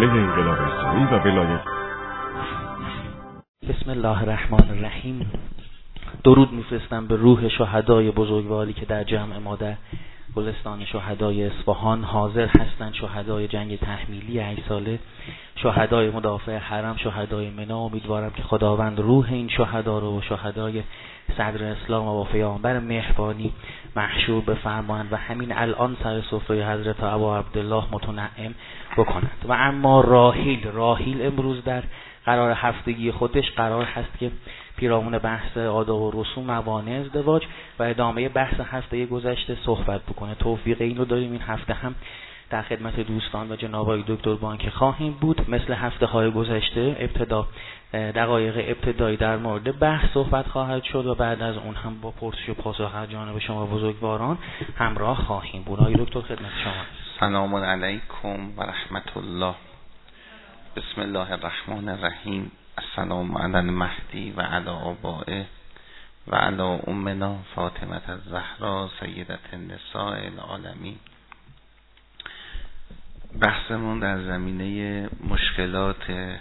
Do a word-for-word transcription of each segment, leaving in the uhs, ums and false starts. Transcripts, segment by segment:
علیه انقلاب اسلامی و ولایت. بسم الله الرحمن الرحیم. درود میفرستم به روح شهدای بزرگواری که در جمع ما در گلستان شهدای اصفهان حاضر هستند، شهدای جنگ تحمیلی هشت ساله، شهدای مدافع حرم، شهدای منی. امیدوارم که خداوند روح این شهدا رو و شهدای صدر اسلام و پیامبر مهربانی محشور بفرمایند و همین الان سر سفره حضرت ابا عبدالله متنعم بکنند. و اما راحیل راحیل امروز در قرار هفتگی خودش قرار هست که پیرامون بحث آداب و رسوم موانع ازدواج و ادامه بحث هفته گذشته صحبت بکنه. توفیق این رو داریم این هفته هم در خدمت دوستان و جناب آقای دکتر بانک خواهیم بود. مثل هفته های گذشته ابتدا دقایق ابتدایی در مورد بحث صحبت خواهد شد و بعد از اون هم با پرسش و پاسخ از جانب شما بزرگواران همراه خواهیم بود. آقای دکتر خدمت شما. سلام علیکم و رحمت الله. بسم الله الرحمن الرحیم. السلام علی المهدی و علی آبائه و علی امنا فاطمه الزهرا سیدة النساء العالمین. بحثمون در زمینه مشکلات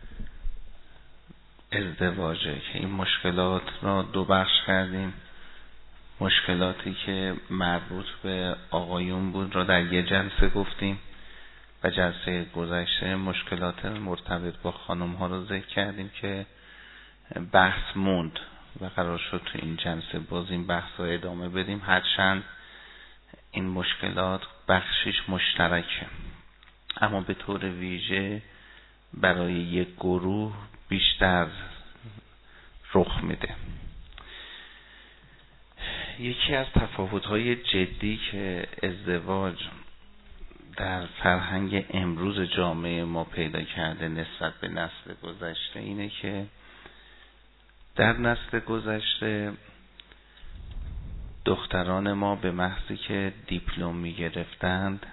ازدواجه که این مشکلات را دو بخش کردیم. مشکلاتی که مربوط به آقایون بود را در یک جلسه گفتیم و جلسه گذشته مشکلات مرتبط با خانم ها رو ذکر کردیم که بحث موند و قرار شد تو این جلسه باز این بحث رو ادامه بدیم، هرچند این مشکلات بخشش مشترکه اما به طور ویژه برای یک گروه بیشتر رخ میده. یکی از تفاوت‌های جدی که ازدواج در فرهنگ امروز جامعه ما پیدا کرده نسبت به نسل گذشته اینه که در نسل گذشته دختران ما به محضی که دیپلم می گرفتند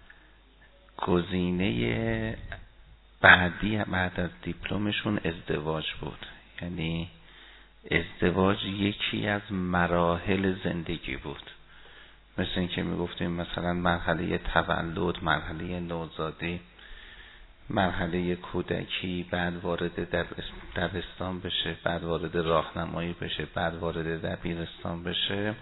گزینه بعدی بعد از دیپلمشون ازدواج بود. یعنی ازدواج یکی از مراحل زندگی بود، مثل این که می گفتیم مثلا مرحله تولد، مرحله نوزادی، مرحله کودکی، بعد وارد دبستان بشه، بعد وارد راهنمایی بشه، بعد وارد دبیرستان بشه.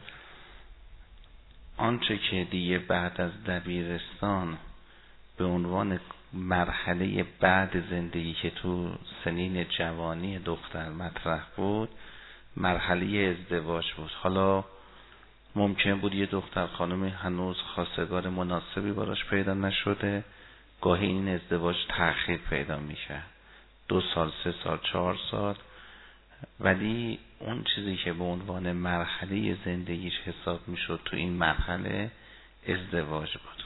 آنچه که دیگه بعد از دبیرستان به عنوان مرحله بعد زندگی که تو سنین جوانی دختر مطرح بود مرحله ازدواج بود. حالا ممکن بود یه دختر خانمی هنوز خواستگار مناسبی براش پیدا نشده، گاهی این ازدواج تأخیر پیدا میشه، دو سال، سه سال، چهار سال، ولی اون چیزی که به عنوان مرحله زندگیش حساب میشد تو این مرحله ازدواج بود.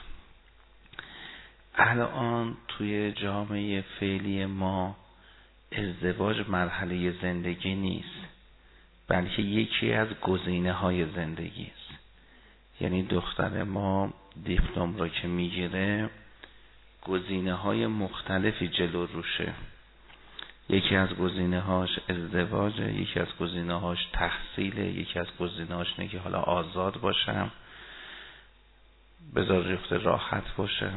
الان توی جامعه فعلی ما ازدواج مرحله زندگی نیست، بلکه یکی از گزینه های زندگی است. یعنی دختر ما دیپلم را که میگیره گزینه های مختلفی جلو روشه. یکی از گزینه هاش ازدواجه، یکی از گزینه هاش تحصیله، یکی از گزینه هاش اینه که حالا آزاد باشم، بذار رفت راحت باشم.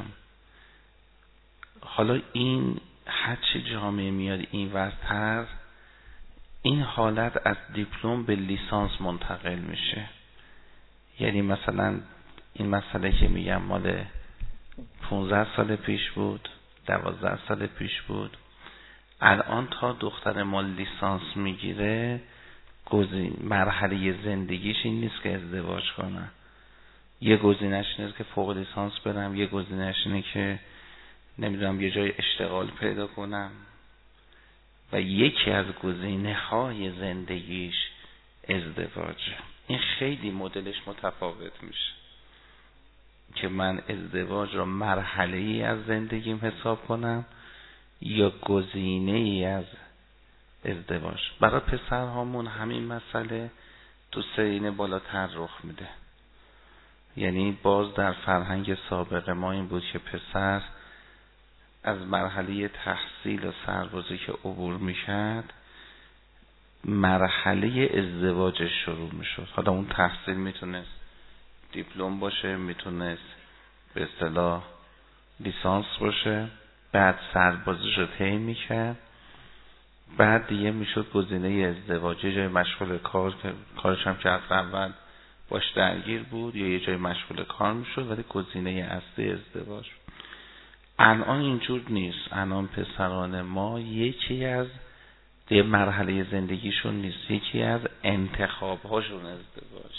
حالا این هرچی جامعه میاد این ورتر این حالت از دیپلم به لیسانس منتقل میشه. یعنی مثلا این مسئله که میگم مال پانزده سال پیش بود، دوازده سال پیش بود، الان تا دختر ما لیسانس میگیره گزین مرحله زندگیش این نیست که ازدواج کنه. یه گزینه‌اش اینه که فوق لیسانس برم، یه گزینه‌اش اینه که نمیدونم یه جای اشتغال پیدا کنم و یکی از گزینه های زندگیش ازدواجه. این خیلی مدلش متفاوت میشه که من ازدواج رو مرحله ای از زندگیم حساب کنم یا گزینه ای از ازدواج. برای پسرهامون همین مسئله تو سنین بالاتر رخ میده. یعنی باز در فرهنگ سابق ما این بود که پسر از مرحله تحصیل و سربازی که عبور میشد مرحله ازدواجش شروع میشد. حالا اون تحصیل میتونست دیپلم باشه، میتونست به اصطلاح لیسانس باشه، بعد سربازیش رو طی میکرد، بعد دیگه میشد گزینه ازدواج، یه جای مشغول کار، کارش هم که از اول باش درگیر بود، یا یه جای مشغول کار میشد، ولی گزینه اصلی ازدواج. الان اینجور نیست. الان پسران ما یکی از دیگه مرحله زندگیشون نیست، یکی از انتخابهاشون ازدواج.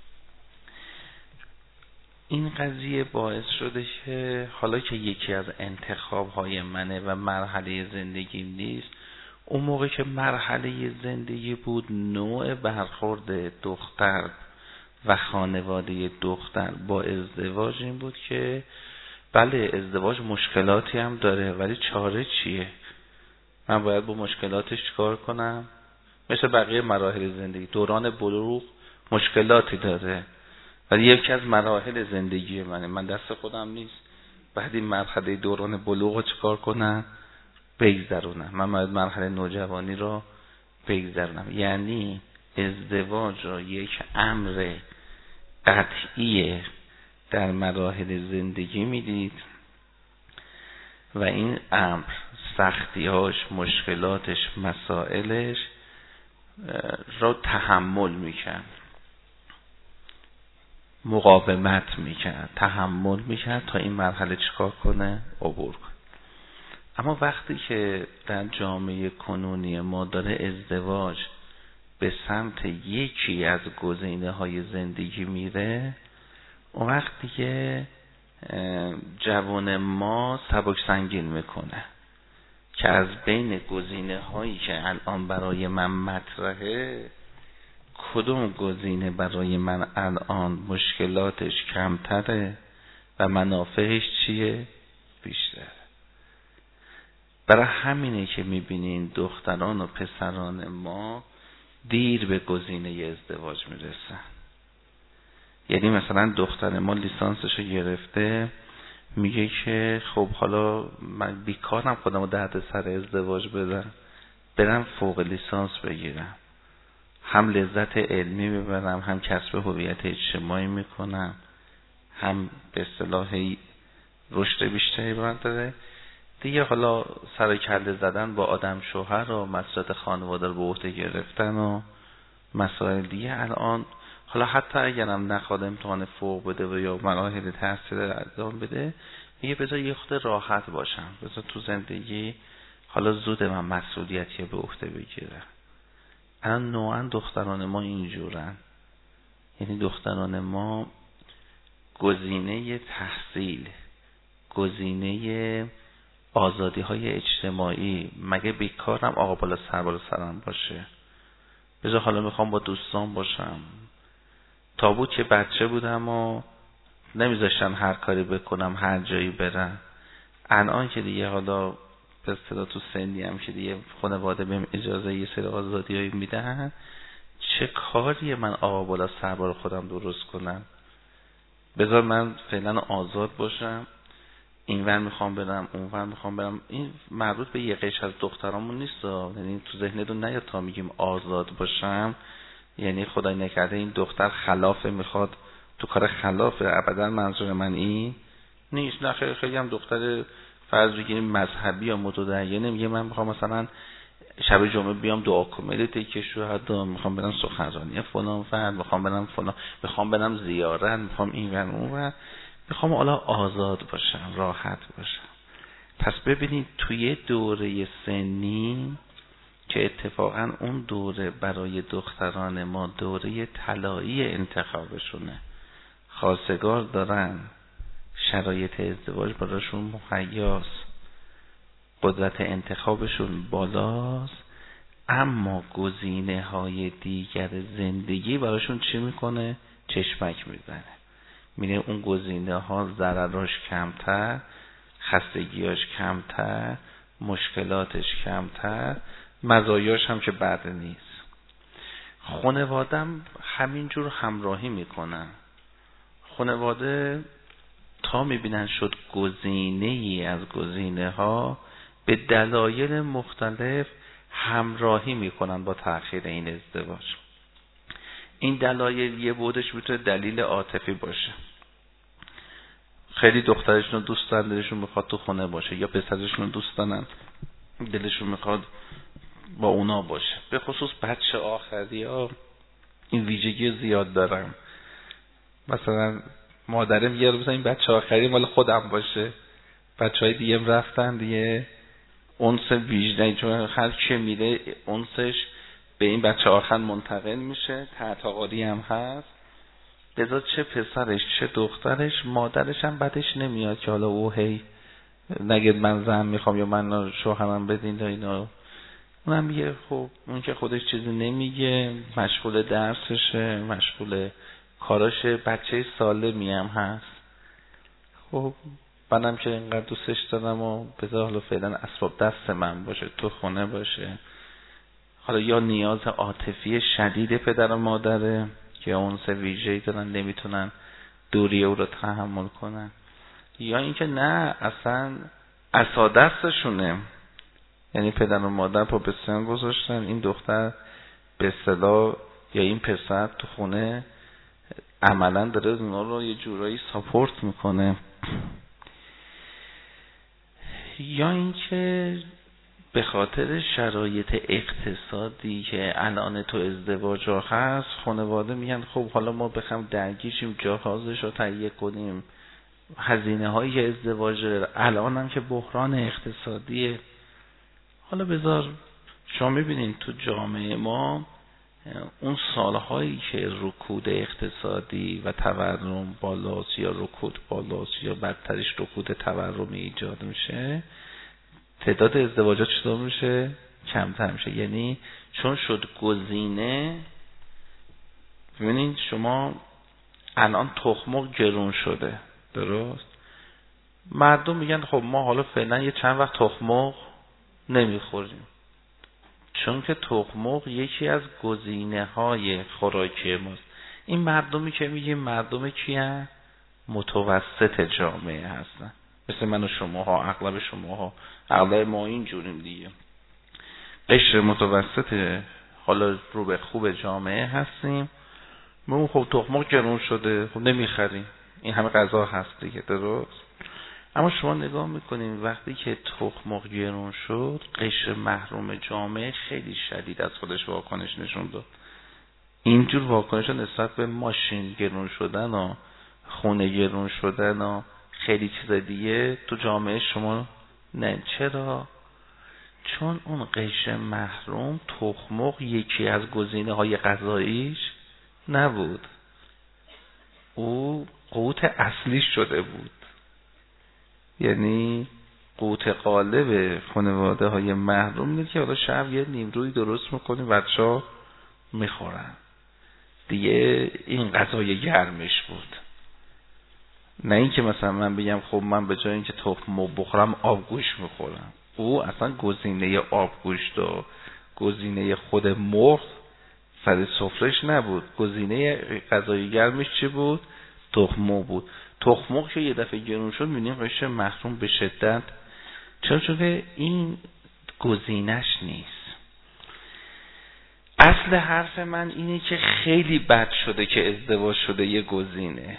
این قضیه باعث شده که حالا که یکی از انتخابهای منه و مرحله زندگی نیست، اون موقع که مرحله زندگی بود، نوع برخورد دختر و خانواده دختر با ازدواج این بود که بله ازدواج مشکلاتی هم داره، ولی چاره چیه؟ من باید با مشکلاتش چیکار کنم؟ مثل بقیه مراحل زندگی، دوران بلوغ مشکلاتی داره، ولی یکی از مراحل زندگی منه، من دست خودم نیست. بعد این مرحله دوران بلوغ رو چیکار کنم؟ بگذرونم. من باید مرحله نوجوانی رو بگذرونم. یعنی ازدواج رو یک امر قطعی در مراحل زندگی میدید و این امر سختیاش، مشکلاتش، مسائلش را تحمل میکرد، مقاومت میکرد، تحمل میکرد تا این مرحله چیکار کنه؟ عبور کنه. اما وقتی که در جامعه کنونی ما داره ازدواج به سمت یکی از گزینه های زندگی میره، اون وقت دیگه جوان ما سبک سنگین میکنه که از بین گزینه هایی که الان برای من مطرحه، کدوم گزینه برای من الان مشکلاتش کمتره و منافعش چیه؟ بیشتره. برای همینه که میبینین دختران و پسران ما دیر به گزینه ازدواج میرسن. یعنی مثلا دختر ما لیسانسش رو گرفته، میگه که خب حالا من بیکارم، خودم رو درد سر ازدواج بدم، برم فوق لیسانس بگیرم، هم لذت علمی ببرم، هم کسب هویت اجتماعی میکنم، هم به اصطلاح رشد بیشتری برام داره دیگه. حالا سر کله زدن با آدم شوهر و مسئولیت خانواده رو به عهده گرفتن و مسائل دیگه. الان حالا حتی اگرم نخواد امتحان فوق بده و یا مراحل تحصیل انجام بده، میگه بذار یه خود راحت باشم، بذار تو زندگی حالا زود من مسئولیتی به عهده بگیرم. الان نوعا دختران ما اینجورن. یعنی دختران ما گزینه تحصیل، گزینه آزادی های اجتماعی، مگه بیکارم آقا بالا سر بالا سرم باشه، بذار حالا میخوام با دوستان باشم. تا بود که بچه بودم و نمیذاشتن هر کاری بکنم، هر جایی برم. الان که دیگه حالا به اصطلاح تو سنی هم که دیگه خانواده بهم اجازه یه سری آزادیایی میدن، چه کاریه من آقا بالا سر بالا خودم درست کنم؟ بذار من فعلا آزاد باشم، اینور میخوام برم، اونور میخوام برم. این مربوط به یه قش از دخترامون نیست. یعنی تو ذهنتون نیاد تا میگیم آزاد باشم یعنی خدای نکرده این دختر خلافه، میخواد تو کار خلافه. ابدا منظور من این نیست. نه خیلی خیلی هم دختر فرض بگیریم مذهبی یا متدینه، میگه من میخوام مثلا شب جمعه بیام دعا کنم، تکه شهدا، میخوام برم سخنرانی فلان فرد، میخوام برم فلان، میخوام برم زیارت، میخوام این و اون و میخوام حالا آزاد باشم، راحت باشم. پس ببینید توی دوره سنی که اتفاقا اون دوره برای دختران ما دوره طلایی انتخابشونه، خواستگار دارن، شرایط ازدواج براشون مهیاست، قدرت انتخابشون بالاست، اما گزینه های دیگر زندگی براشون چی میکنه؟ چشمک میزنه. میره اون گزینه ها ضرراش کمتر، خستگیاش کمتر، مشکلاتش کمتر، مزایاش هم که بد نیست. خانوادم همینجور همراهی میکنن. خانواده تا میبینن شد گزینه ای از گزینه ها، به دلایل مختلف همراهی میکنن با تأخیر این ازدواج. این دلایل یه بودش میتونه دلیل عاطفی باشه. خیلی دخترشون دوست دارن دلشون میخواد تو خونه باشه، یا پسرشون دوست دارن دلشون میخواد با اونا باشه. به خصوص بچه آخری ها این ویژگی زیاد دارن. مثلا مادرم یه رو بزن این بچه آخری مال خودم باشه، بچه های دیگه رفتن دیگه اونس ویژنه، چون هر که میره اونسش به این بچه آخر منتقل میشه. تعتقادی هم هست لذا چه پسرش چه دخترش مادرش هم بدش نمیاد که حالا او هی نگه من زن میخوام یا من شوهرم بدین اینا. اونم میگه خب اون که خودش چیزی نمیگه، مشغول درسشه، مشغول کاراشه، بچه سالمی هم هست. خب منم که اینقدر دوستش دارم و بذار حالا فعلا اسباب دست من باشه، تو خونه باشه. حالا یا نیاز عاطفی شدید پدر و مادره که اون سه ویژه‌ای دارن نمیتونن دوری او رو تحمل کنن، یا اینکه نه اصلا عصا دستشونه، یعنی پدر و مادر پا به سن گذاشتن این دختر به اصطلاح یا این پسر تو خونه عملا داره اونا رو یه جورایی ساپورت میکنه. یا اینکه به خاطر شرایط اقتصادی که الان تو ازدواج ها هست خانواده میگن خب حالا ما بخوام درگیریم جهازش رو تهیه کنیم، هزینه های ازدواج الان هم که بحران اقتصادیه. حالا بذار شما میبینین تو جامعه ما اون سالهایی که رکود اقتصادی و تورم بالاست یا رکود بالاست یا بدترش رکود تورمی ایجاد میشه، تعداد ازدواجات چطور میشه؟ کمتر میشه. یعنی چون شد گزینه. ببینید شما الان تخم مرغ گرون شده، درست؟ مردم میگن خب ما حالا فعلا یه چند وقت تخم مرغ نمیخوریم، چون که تخم مرغ یکی از گزینه های خوراکی ماست. این مردمی که میگیم مردم کیه؟ متوسط جامعه هستن، مثل من و شما ها، اغلب شما ها، اغلب ما این جوریم دیگه، قشر متوسط حالا رو به خوب جامعه هستیم. ما خب تخم مرغ گرون شده، خب نمیخریم، این همه غذا هست دیگه، درست؟ اما شما نگاه میکنیم وقتی که تخم مرغ گرون شد قشر محروم جامعه خیلی شدید از خودش واکنش نشون داد. اینجور واکنش نسبت به ماشین گرون شدن و خونه گرون شدن و خیلی چیز دیگه تو جامعه شما نه. چرا؟ چون اون قشر محروم تخم مرغ یکی از گزینه های غذاییش نبود، او قوت اصلی شده بود. یعنی قوت غالب خانواده های محروم اینه که حالا شب یه نیمرویی درست میکنیم بچه ها میخورن دیگه، این غذای گرمش بود. نه این که مثلا من بگم خب من به جای اینکه تخم مرغ بخورم آبگوشت میخورم. او اصلا گزینه آبگوشت و گزینه خود مرغ سر سفرهش نبود، گزینه غذای گرمش چی بود؟ تخم مرغ بود. تخم مرغ که یه دفعه گرون شد می‌بینیم قشر محروم به شدت. چرا؟ چون این گزینش نیست. اصل حرف من اینه که خیلی بد شده که ازدواج شده یه گزینه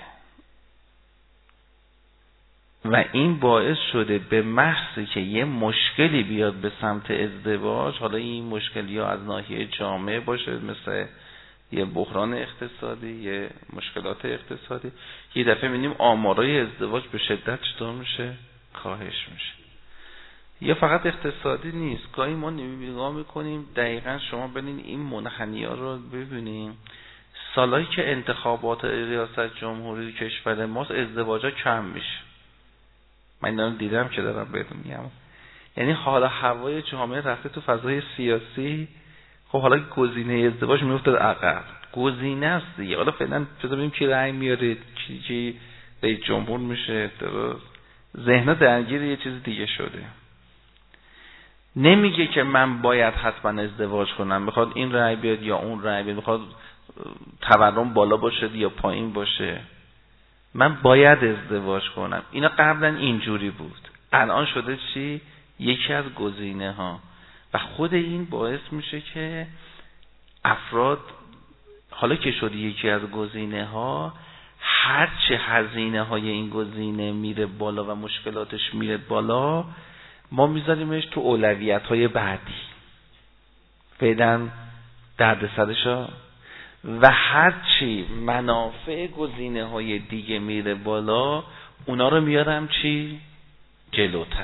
و این باعث شده به محض که یه مشکلی بیاد به سمت ازدواج، حالا این مشکلی ها از ناحیه جامعه باشه مثل یه بحران اقتصادی، یه مشکلات اقتصادی، یه دفعه می‌بینیم آمارای ازدواج به شدت چطور میشه؟ کاهش میشه. یا فقط اقتصادی نیست، گاهی ما نگاه میکنیم دقیقاً شما ببینید این منحنی‌ها رو ببینیم، سالایی که انتخابات ریاست جمهوری کشور ماست ازدواجا کم میشه. من اینو دیدم که دارم بهتون میگم. یعنی حالا هوای جامعه رفته تو فضای سیاسی، خب حالا گزینه ازدواج میفته عقب. گزینه است دیگه. حالا فعلا بذار ببینیم کی رأی میاره، کی کی رئیس جمهور میشه، درست؟ ذهن‌ها درگیر یه چیز دیگه شده. نمیگه که من باید حتما ازدواج کنم، میخواد این رأی بیاد یا اون رأی بیاد، میخواد تورم بالا باشه یا پایین باشه، من باید ازدواج کنم. اینا قبلا اینجوری بود، الان شده چی؟ یکی از گزینه ها. و خود این باعث میشه که افراد حالا که شده یکی از گزینه ها هرچه هزینه های این گزینه میره بالا و مشکلاتش میره بالا، ما میذاریمش تو اولویت های بعدی، فعلا دردسرشا، و هرچی منافع گزینه های دیگه میره بالا، اونا رو میارم چی؟ جلوتر.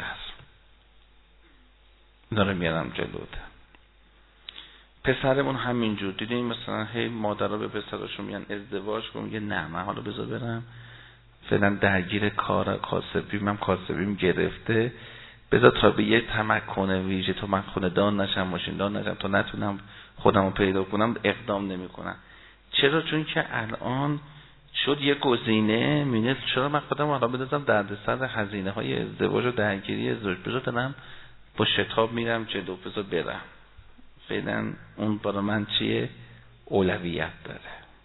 اونا رو میارم جلوتر. پسرمون همینجور دیدیم، مثلا هی مادرها به پسراشون میگن ازدواج کن، میگه نه من حالا بذار برم فعلا درگیر کار کاسبیم، هم کاسبیم گرفته، بذار تا به یه تمکن ویژه تو من خونه دان نشم، ماشین دان نشم، تا نتونم خودم رو پیدا کنم اقدام نمی کنم. چرا؟ چون که الان شد یه گزینه، میگه چرا من خودم حالا بدازم دردسر هزینه های ازدواج و درگیری ازدواج، بذار دارم با شتاب میرم جلو، بذار برم فعلا اون برای من چیه؟ اولویت داره.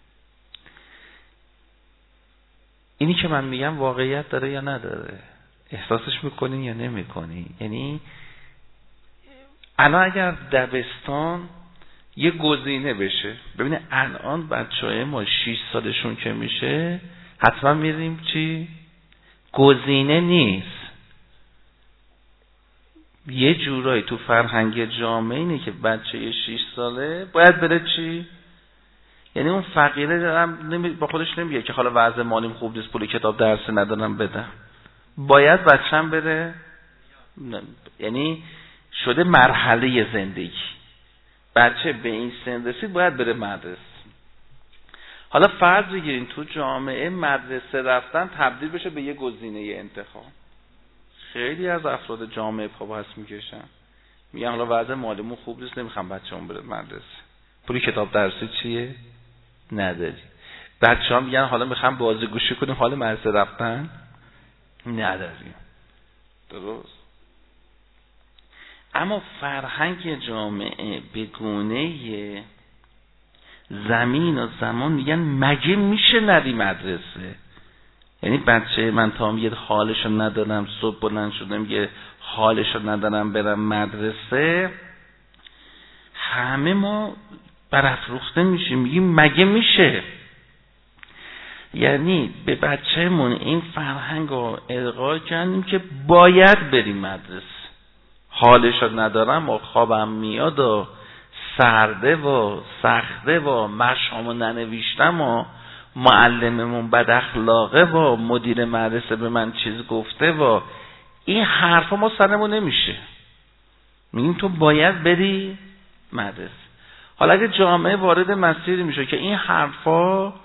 اینی که من میگم واقعیت داره یا نداره؟ احساسش میکنی یا نمیکنی؟ یعنی الان اگر دبستان یه گزینه بشه، ببینه الان بچه‌های ما شش سالشون که میشه حتما میریم چی؟ گزینه نیست. یه جورایی تو فرهنگ جامعه اینه که بچه شش ساله باید بره چی؟ یعنی اون فقیره دارم با خودش نمیگه که حالا وضع مالیم خوب نیست، پول کتاب درس ندارم بدم، باید بچه‌م بره. یعنی شده مرحله زندگی، بچه به این سن رسید باید بره مدرسه. حالا فرض بگیرین تو جامعه مدرسه رفتن تبدیل بشه به یه گزینه انتخاب. خیلی از افراد جامعه پا بس میکشن، میگن حالا وضع مالیمون خوب نیست، نمیخوام بچه‌مون بره مدرسه، پولی کتاب درسی چیه؟ نداری. بچه‌ها میگن حالا میخوام بازیگوشی کنیم، حال مدرسه رفتن نداریم. درست؟ اما فرهنگ جامعه به گونه زمین و زمان میگن مگه میشه نری مدرسه؟ یعنی بچه من تا میگه حالشو ندارم، صبح بلند شده میگه حالشو ندارم برم مدرسه، همه ما برافروخته میشیم، میگیم مگه میشه؟ یعنی به بچه‌مون این فرهنگ رو القا کردیم که باید بریم مدرسه، حالشو ندارم و خوابم میاد و سرده و سخته و مشامو ننوشتم و معلممون بد اخلاقه و مدیر مدرسه به من چیز گفته و این حرفا ما سرمون نمیشه، میگیم تو باید بری مدرسه. حالا اگه جامعه وارد مسیری میشه که این حرفا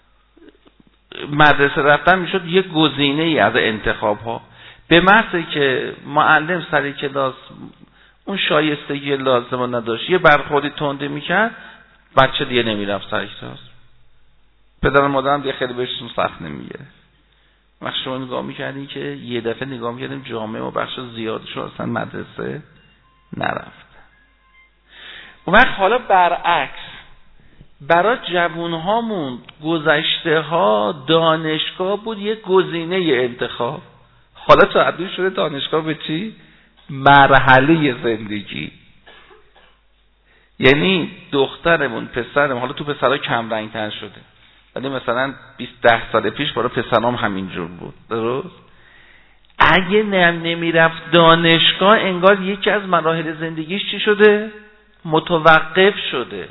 مدرسه رفتن میشد یه گزینه ای از انتخاب ها، به محض که معلم سر کلاس اون شایستگی لازم رو نداشت، یه برخوردی تنده میکرد، بچه دیگه نمیرفت سر کلاس، پدر مادرم دیگه خیلی بهشون سخت نمیگه. وقت شما نگاه میکردین که یه دفعه نگاه میکردیم جامعه و بخش زیادشون اصلا مدرسه نرفت. اون وقت حالا برعکس برای جوانهامون گذشته ها دانشگاه بود یه گزینه انتخاب، حالا تبدیل شده دانشگاه به چی؟ مرحله زندگی. یعنی دخترمون پسرمون، حالا تو پسرها کم رنگ تر شده، ولی مثلا بیست ده سال پیش برای پسرام همینجور بود. درست؟ اگه نمیرفت دانشگاه انگار یکی از مراحل زندگیش چی شده؟ متوقف شده.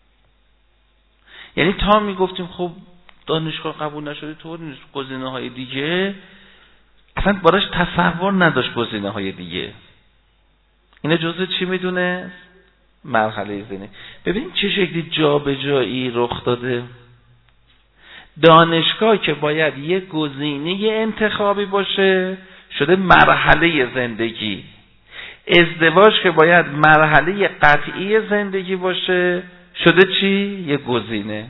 یعنی تا میگفتیم خب دانشگاه قبول نشده طور نیست، گزینه های دیگه اصلا براش تصور نداشت گزینه های دیگه. اینا جزء چی میدونه؟ مرحله زندگی. ببین چه شکلی جابجایی رخ داده. دانشگاه که باید یه گزینه انتخابی باشه شده مرحله زندگی، ازدواج که باید مرحله قطعی زندگی باشه شده چی؟ یه گزینه.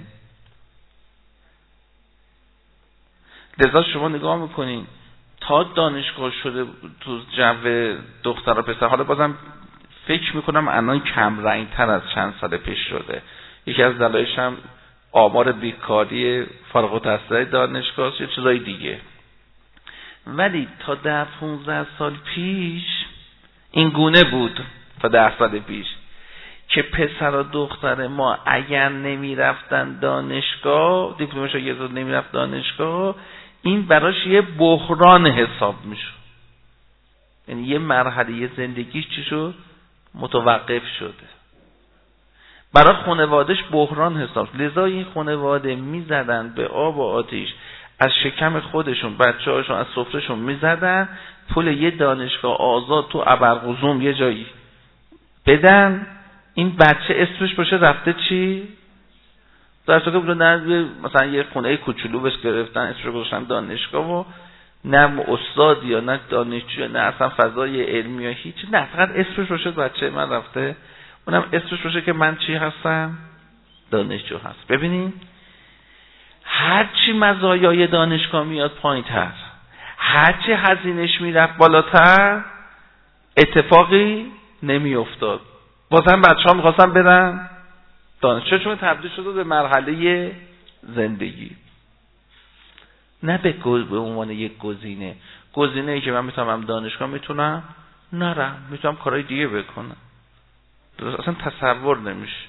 لذا شما نگاه میکنین تا دانشگاه شده تو جو دختر و پسر، حالا بازم فکر میکنم الان کم رنگ تر از چند سال پیش شده، یکی از دلایلش هم آمار بیکاری فارغ التحصیلای دانشگاه یا چیزای دیگه، ولی تا ده پونزده سال پیش این گونه بود. تا ده سال پیش که پسر و دختر ما اگر نمی رفتن دانشگاه، دیپلم شاگرد نمی رفت دانشگاه، این براش یه بحران حساب میشه. یعنی یه مرحله زندگیش چی شد؟ متوقف شده. برای خانوادهش بحران حساب. لذا این خانواده میزدن به آب و آتیش، از شکم خودشون بچه هاشون از سفرهشون میزدن، پول یه دانشگاه آزاد تو ابرقزوم یه جایی بدن، این بچه اسمش باشه رفته چی؟ در صورتی که نه مثلا یه خونه کوچولو بهش گرفتن اسمش رو گذاشتن دانشگاه و نه استاد یا نه دانشجو نه اصلا فضای علمی یا هیچ، نه فقط اسمش باشه بچه من رفته، اونم اسمش باشه که من چی هستم؟ دانشجو هست. ببینین هرچی مزایای دانشگاه میاد پایین تر، هرچی هزینهش میرفت بالاتر، اتفاقی نمی افتاد. بازم بچه ها میخواستن برن دانشجو، چون تبدیل شده به مرحله زندگی، نه به به عنوان یک گزینه. گزینه ای که من میتونم دانشگاه میتونم نرم، میتونم کارهای دیگه بکنم، اصلا تصور نمیشه.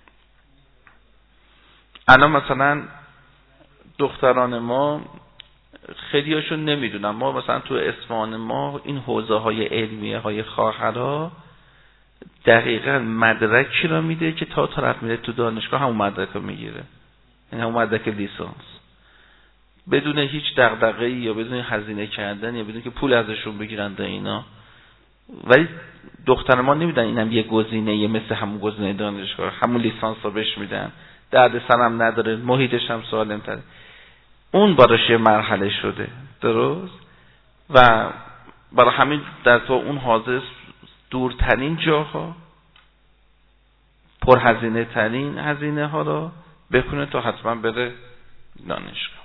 الان مثلا دختران ما خیلی هاشون نمیدونم، ما مثلا تو اصفهان ما این حوزه های علمیه های خواهرها دقیقاً مدرکی را میده که تا طرف میره تو دانشگاه همون مدرک رو میگیره، این همون مدرک لیسانس، بدون هیچ دغدغه‌ای یا بدون هزینه کردن یا بدون که پول ازشون بگیرن ده اینا. ولی دختر ما نمیدن اینم یه گزینه، یه مثل همون گزینه دانشگاه، همون لیسانس رو بهش میدن، درد سرم نداره، محیطش هم سالم تره. اون براش یه مرحله شده، درست؟ و برای همین در تو اون حاضر دورترین جاها، پر هزینه ترین هزینه ها رو بکنه تا حتما بره دانشگاه.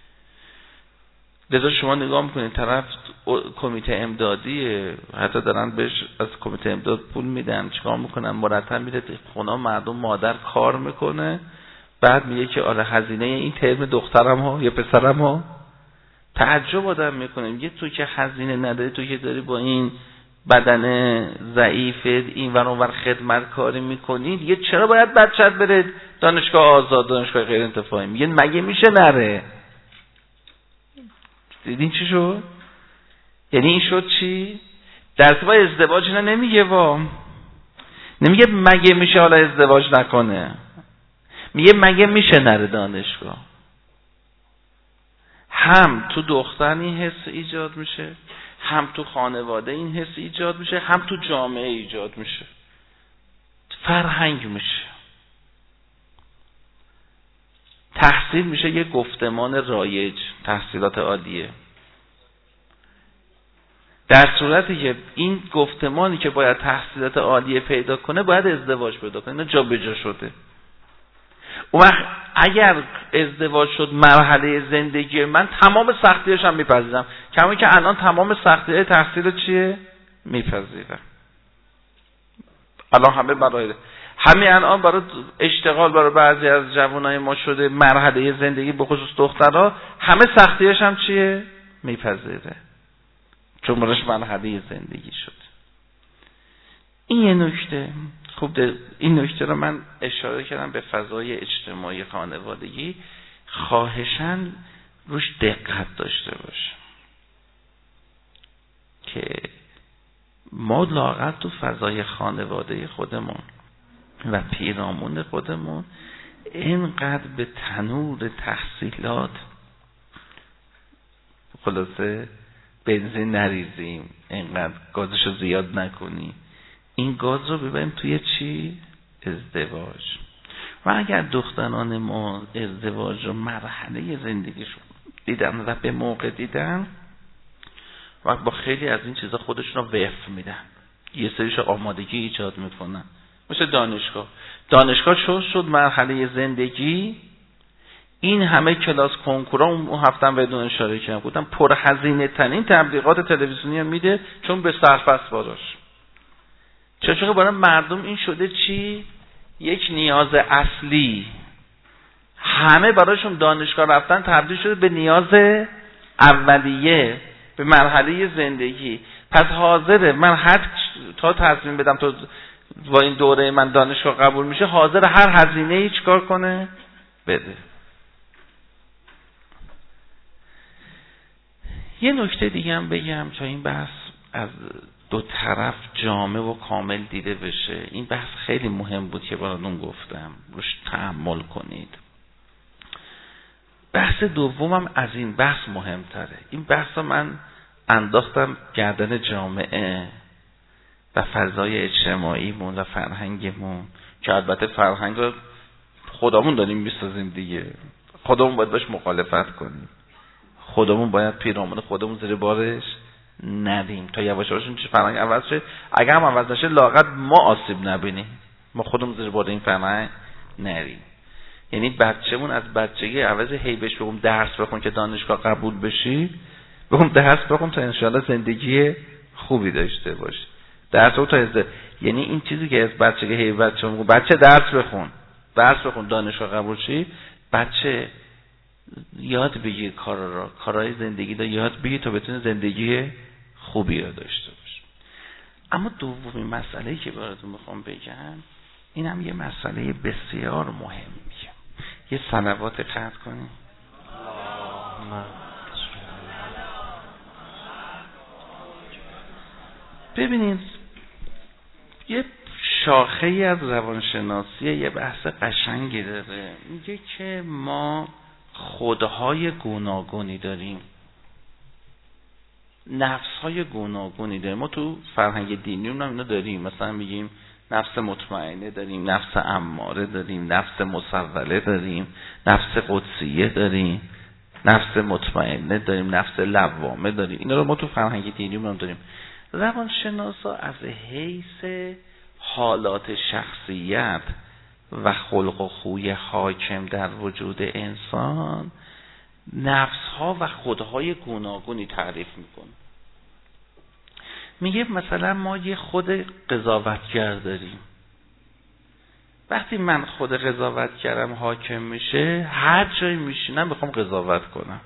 لذا شما نگاه میکنید طرف کمیته امدادیه، حتی دارن بهش از کمیته امداد پول میدن، چیکار میکنن؟ مرتب میره خونه مردم، مادر کار میکنه، بعد میگه که آره هزینه این ترم دخترم ها یا پسرم ها. تعجب آدم میکنه، میگه تو که هزینه نداری، تو که داری با این بدن ضعیف این ور اون ور خدمت کاری میکنی، دیگه چرا باید بچت بره دانشگاه آزاد، دانشگاه غیر انتفاعی؟ میگه مگه میشه نره؟ دیدین چی شد؟ یعنی این شد چی؟ در سبا ازدواج اینا نمیگه وا، نمیگه مگه میشه حالا ازدواج نکنه، میگه مگه میشه نره دانشگاه. هم تو دختر این حس ایجاد میشه، هم تو خانواده این حس ایجاد میشه، هم تو جامعه ایجاد میشه، فرهنگ میشه، تحصیل میشه یه گفتمان رایج، تحصیلات عالیه. در صورتی که این گفتمانی که باید تحصیلات عالیه پیدا کنه باید ازدواج پیدا کنه، اینا جا به جا شده. اون وقت اگر ازدواج شد مرحله زندگی من، تمام سختیاش هم میپذیرم، کما که الان تمام سختیای تحصیل چیه میپذیرم. الان همه برای همین الان برای اشتغال برای بعضی از جوانای ما شده مرحله زندگی، به خصوص دخترها، همه سختیاش هم چیه میپذیره، چون براش مرحله زندگی شد. این یه نکته خوب، این نکته رو من اشاره کردم به فضای اجتماعی خانوادگی، خواهشاً روش دقت داشته باشه که ما لااقل تو فضای خانواده خودمون و پیرامون خودمون اینقدر به تنور تحصیلات خلاصه بنزین نریزیم، اینقدر گازشو زیاد نکنیم، این گاز رو ببریم توی چی؟ ازدواج. و اگر دختران ما ازدواج رو مرحله زندگیشون دیدن و به موقع دیدن، و با خیلی از این چیزا خودشون رو وقف میدن، یه سریش آمادگی ایجاد میکنن. مثل دانشگاه دانشگاه شد شد مرحله زندگی، این همه کلاس کنکورا اون هفتم بدون اشاره کردم، گفتم پر هزینه ترین تبلیغات تلویزیونی میده، چون به صرف است باراش. چون چون برای مردم این شده چی؟ یک نیاز اصلی. همه برایشون دانشگاه رفتن تبدیل شده به نیاز اولیه، به مرحله زندگی. پس حاضره من هر تا تصمیم بدم تو با این دوره من دانشگاه قبول میشه حاضر هر هزینه‌ای چیکار کنه بده. یه نکته دیگه هم بگم تا این بحث از دو طرف جامع و کامل دیده بشه. این بحث خیلی مهم بود که براتون گفتم، روش تأمل کنید. بحث دومم از این بحث مهمتره. این بحث رو من انداختم گردن جامعه و فضای اجتماعیمون و فرهنگمون، که البته فرهنگ رو خودمون داریم میسازیم دیگه، خودمون باید باش مخالفت کنیم، خودمون باید پیرامون خودمون زیر بارش ندیم تا یواش یواش چه فرهنگ عوض شه. اگه هم عوض نشه لااقل ما آسیب نبینیم، ما خودمون زیر بار این فرهنگ نریم. یعنی بچه‌مون از بچگی عوض هی بهش بگم درس بخون که دانشگاه قبول بشی، بگم درس بخون تا انشالله زندگی خوبی داشته باشی. درس رو تا از یعنی این چیزی که از بچگی هی بچه‌مون میگم بچه درس بخون، درس بخون دانشگاه قبول شی، بچه یاد بگیر کارا را، کارهای زندگی دا یاد بگیر تا بتونه زندگی خوبی را داشته باشه. اما دومین مسئله‌ای که براتون میخوام بگم، این هم یه مسئله بسیار مهمیه. یه صلوات قطع کنیم. ببینید یه شاخه ای از روانشناسی یه بحث قشنگی داره، میگه که ما خودهای گوناگونی داریم، نفسهای گوناگونی داریم. ما تو فرهنگ دینیمون هم اینا داریم، مثلا میگیم نفس مطمئنه داریم، نفس اماره داریم، نفس مسوله داریم، نفس قدسیه داریم، نفس مطمئنه داریم، نفس لوامه داریم. اینا رو ما تو فرهنگ دینیمون هم داریم. روانشناسا از حیث حالات شخصیت و خلق و خوی حاکم در وجود انسان نفسها و خودهای گوناگونی تعریف میکنه. میگه مثلا ما یه خود قضاوتگر داریم. وقتی من خود قضاوتگرم حاکم میشه، هر جایی میشینم میخوام قضاوت کنم،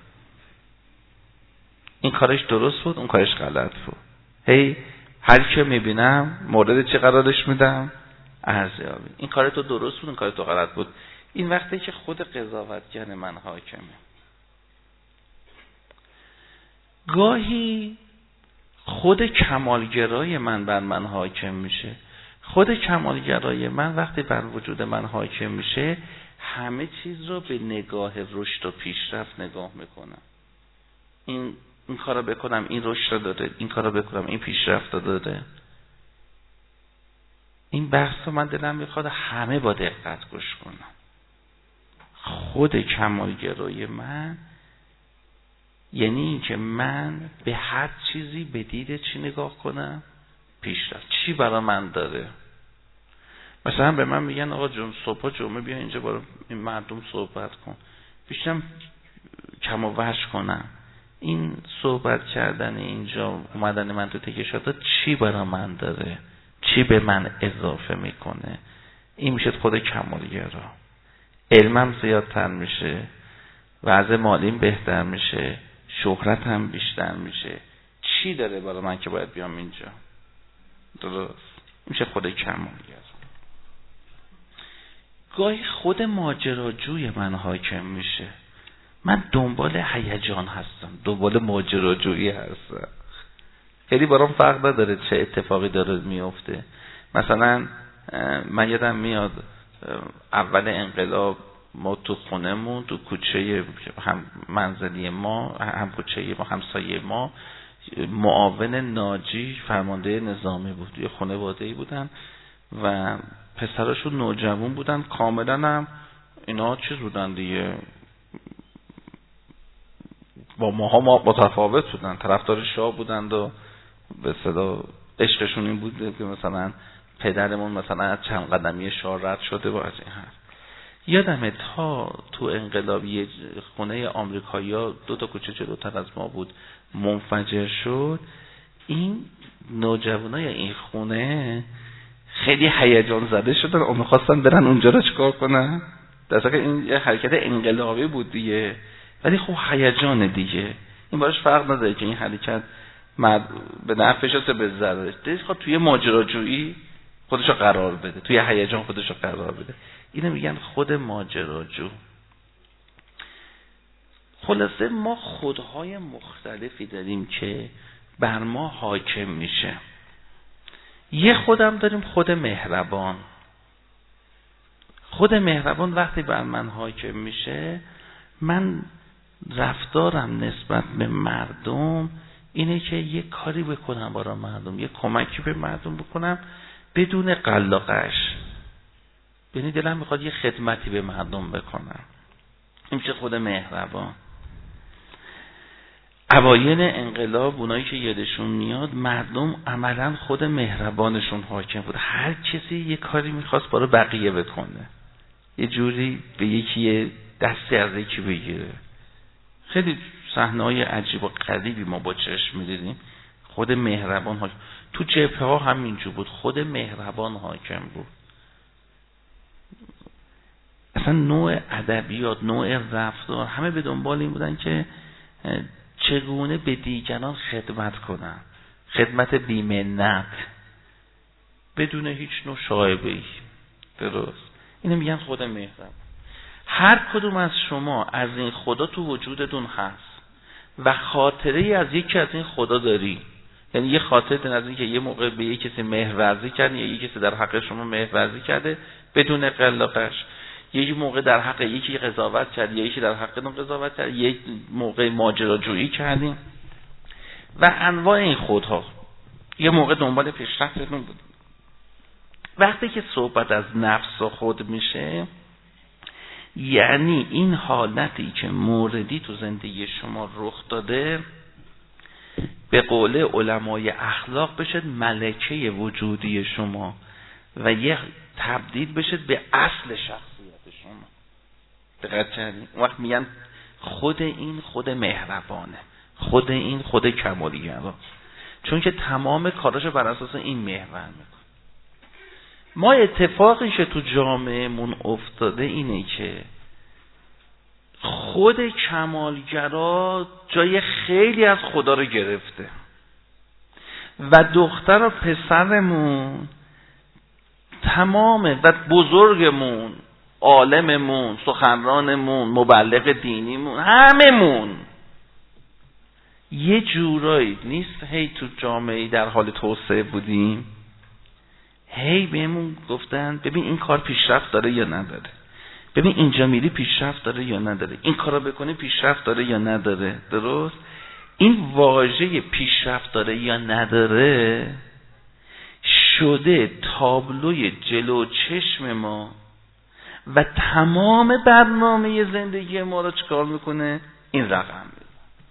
این کارش درست بود، اون کارش غلط بود. هی هر کی میبینم مورد چه قرارش میدم؟ ارزیابی. این کار تو درست بود، این کار تو غلط بود. این وقتی که خود قضاوتگر من حاکمه. گاهی خود کمالگرای من بر من حاکم میشه. خود کمالگرای من وقتی بر وجود من حاکم میشه، همه چیز رو به نگاه رشد و پیشرفت نگاه میکنم. این این کارو بکنم این رشد داده، این کارو بکنم این پیشرفت داده. این بحث رو من دلم میخواد همه با دقت گوش کنم. خود کمالگرای من یعنی این که من به هر چیزی به دید چی نگاه کنم؟ پیشرفت. چی برای من داره؟ مثلا به من میگن آقا جون صبح جمعه بیا اینجا برای این مردم صحبت کن، بیشترم کم و وش کنم. این صحبت کردن اینجا، اومدن من تو تکشاتا چی برای من داره؟ چی به من اضافه میکنه؟ این میشه خود کمالگرا. علمم زیادتر میشه، وضع مالیم بهتر میشه، شهرتم بیشتر میشه. چی داره برای من که باید بیام اینجا؟ درست میشه خود کمالگرا. گاهی خود ماجراجوی من حاکم میشه. من دنبال هیجان هستم، دنبال ماجراجویی هستم. خیلی برام فرق نداره چه اتفاقی داره میفته. مثلا من یادم میاد اول انقلاب ما تو خونمون، تو کوچه هم منزلی ما، هم کوچه ما، همسایه ما، معاون ناجی فرمانده نظامی بود. یه خانواده‌ای بودن و پسراشون نوجوان بودن، کاملا هم اینا چیز بودن دیگه، با ماها ما متفاوت بودن، طرفدار شاه بودند و به صدا عشقشون این بود که مثلا پدرمون مثلا از چند قدمی شاه رد شده و از این حرف. یادمه تا تو انقلابی خونه آمریکایی‌ها دو تا کوچه جلوتر از ما بود منفجر شد. این نوجوانای این خونه خیلی هیجان زده شدن و می‌خواستن برن اونجا رو چیکار کنن؟ در حالی که این یه حرکت انقلابی بود دیگه، ولی خب هیجان دیگه. این براش فرق نداره که این حرکت به نفعش هست به ضررش. دیگه خب توی ماجراجویی خودشو قرار بده، توی هیجان خودشو قرار بده. اینو میگن خود ماجراجو. خلاصه ما خودهای مختلفی داریم که بر ما حاکم میشه. یه خودم داریم خود مهربان. خود مهربان وقتی بر من حاکم میشه، من رفتارم نسبت به مردم اینه که یه کاری بکنم برای مردم، یه کمکی به مردم بکنم بدون قلاقش. یعنی دلم میخواد یه خدمتی به مردم بکنم. این میشه خود مهربان. اوایل انقلاب اونایی که یادشون میاد مردم عملا خود مهربانشون حاکم بود. هر کسی یه کاری میخواست برای بقیه بکنه، یه جوری به یکی دستی از یکی بگیره. خیلی صحنه‌های عجیب و غریبی ما با چشم می‌دیدیم. خود مهربان حاکم. تو جبهه ها همینجور بود، خود مهربان حاکم بود. اصلا نوع ادبیات، نوع رفتار همه به دنبال این بودن که چگونه به دیگران خدمت کنن، خدمت بی‌منت، بدون هیچ نوع شایبه‌ای. درست. اینو میگن خود مهربان. هر کدوم از شما از این خدا تو وجودتون هست و خاطره ای از یکی از این خدا داری. یعنی یه خاطره از این که یه موقع به یک کسی مهرورزی کردی یا یک کسی در حق شما مهرورزی کرده بدون قلاقش، یه موقع در حق یکی قضاوت کردی یا یکی در حقتون قضاوت کرد، یک موقع ماجراجویی کردیم و انواع این خودها. یه موقع دنبال پیشرفتتون بود. وقتی که صحبت از نفس و خود میشه، یعنی این حالتی که موردی تو زندگی شما رخ داده به قول علمای اخلاق بشه ملکه وجودی شما و یه تبدیل بشه به اصل شخصیت شما. دقت کردین؟ وقت میگن خود این خود مهربانه، خود این خود کمالگرا، چون که تمام کاراشو بر اساس این محور میکنه. ما اتفاقی که تو جامعهمون افتاده اینه که خود کمالگرا جای خیلی از خدا رو گرفته و دختر و پسرمون تمام و بزرگمون، عالممون، سخنرانمون، مبلغ دینیمون، هممون یه جورایی نیست هی تو جامعه در حال توسعه بودیم هی بهمون گفتن ببین این کار پیشرفت داره یا نداره، ببین اینجا میری پیشرفت داره یا نداره، این کارا بکنی پیشرفت داره یا نداره. درست؟ این واژه پیشرفت داره یا نداره شده تابلوی جلو چشم ما و تمام برنامه زندگی ما رو چکار میکنه؟ این رقم میده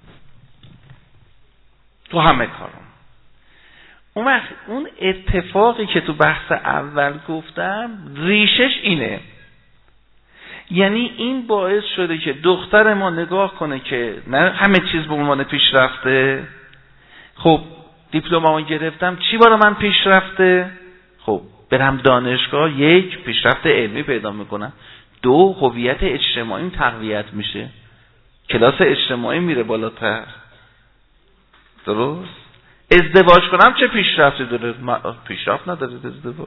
تو همه کارم. اون وقت اون اتفاقی که تو بحث اول گفتم ریشش اینه، یعنی این باعث شده که دختر ما نگاه کنه که نه همه چیز به عنوان پیشرفته. خب دیپلممو گرفتم، چی برای من پیشرفته؟ خب برم دانشگاه، یک پیشرفت علمی پیدا میکنم، دو هویت اجتماعیم تقویت میشه، کلاس اجتماعی میره بالاتر. درست؟ ازدواج کنم چه پیشرفتی داره؟ پیشرفت نداره ازدواج.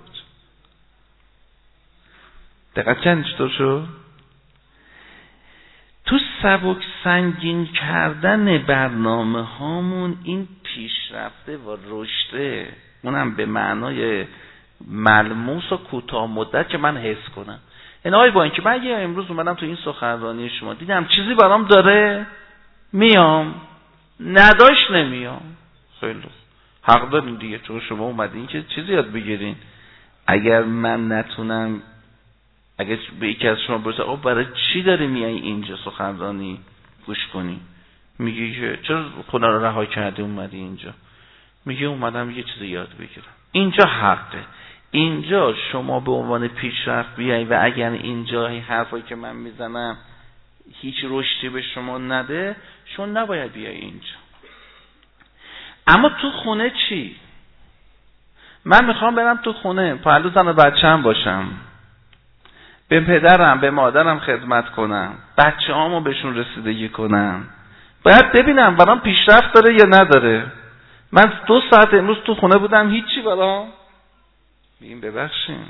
دقت کردین چطور شد؟ تو سبک سنگین کردن برنامه هامون این پیشرفته و رشده، اونم به معنای ملموس و کوتاه مدت که من حس کنم. یعنی آقای با اینکه من اگه امروز اومدم تو این سخنرانی شما دیدم چیزی برام داره میام، نداشت نمیام، خیلی حق دارین دیگه، چون شما اومدین که چیزی یاد بگیرین. اگر من نتونم، اگر به یکی از شما برسه آقا برای چی داری میای اینجا سخنرانی گوش کنی، میگی که چرا خونه رو رها کردی اومدی اینجا؟ میگه اومدم یه چیزی یاد بگیرم. اینجا حقه، اینجا شما به عنوان پیشرفت بیای و اگر اینجا این حرفایی که من میزنم هیچ رشدی به شما نده، شما نباید بیای اینجا. اما تو خونه چی؟ من میخوام برم تو خونه پهلو زن و بچه‌ام باشم، به پدرم به مادرم خدمت کنم، بچه هامو بهشون رسیدگی کنم، باید ببینم برام پیشرفت داره یا نداره. من دو ساعت امروز تو خونه بودم هیچی برام بگیم ببخشیم.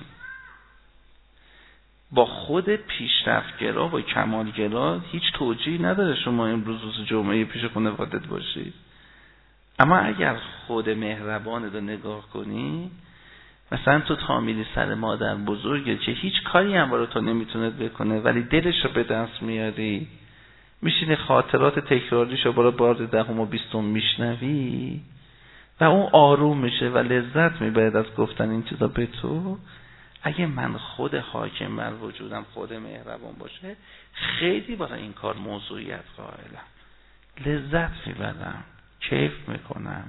با خود پیشرفت‌گرا و کمال‌گرا هیچ توجیهی نداره شما امروز روز جمعه پیش خانوادت باشید. اما اگر خود مهربانت رو نگاه کنی، مثلا تو تامیلی سر مادر بزرگه که هیچ کاری هم برای تو نمیتونه بکنه ولی دلش رو به دست میاری، میشینی خاطرات تکراریشو برای بار دهم و بیستم میشنوی و اون آروم میشه و لذت میبرد از گفتن این چیزا به تو. اگه من خود حاکم بر وجودم خود مهربان باشه، خیلی برای این کار موضوعیت قائلم، لذت میبرم، کیف میکنم.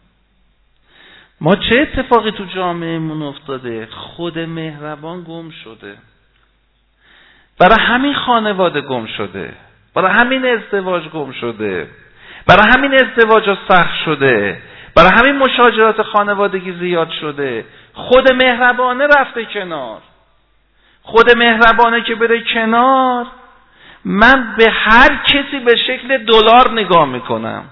ما چه اتفاقی تو جامعهمون افتاده؟ خود مهربان گم شده، برای همین خانواده گم شده، برای همین ازدواج گم شده، برای همین ازدواج ها سخت شده، برای همین مشاجرات خانوادگی زیاد شده. خود مهربانه رفته کنار. خود مهربانه که بره کنار، من به هر کسی به شکل دلار نگاه میکنم،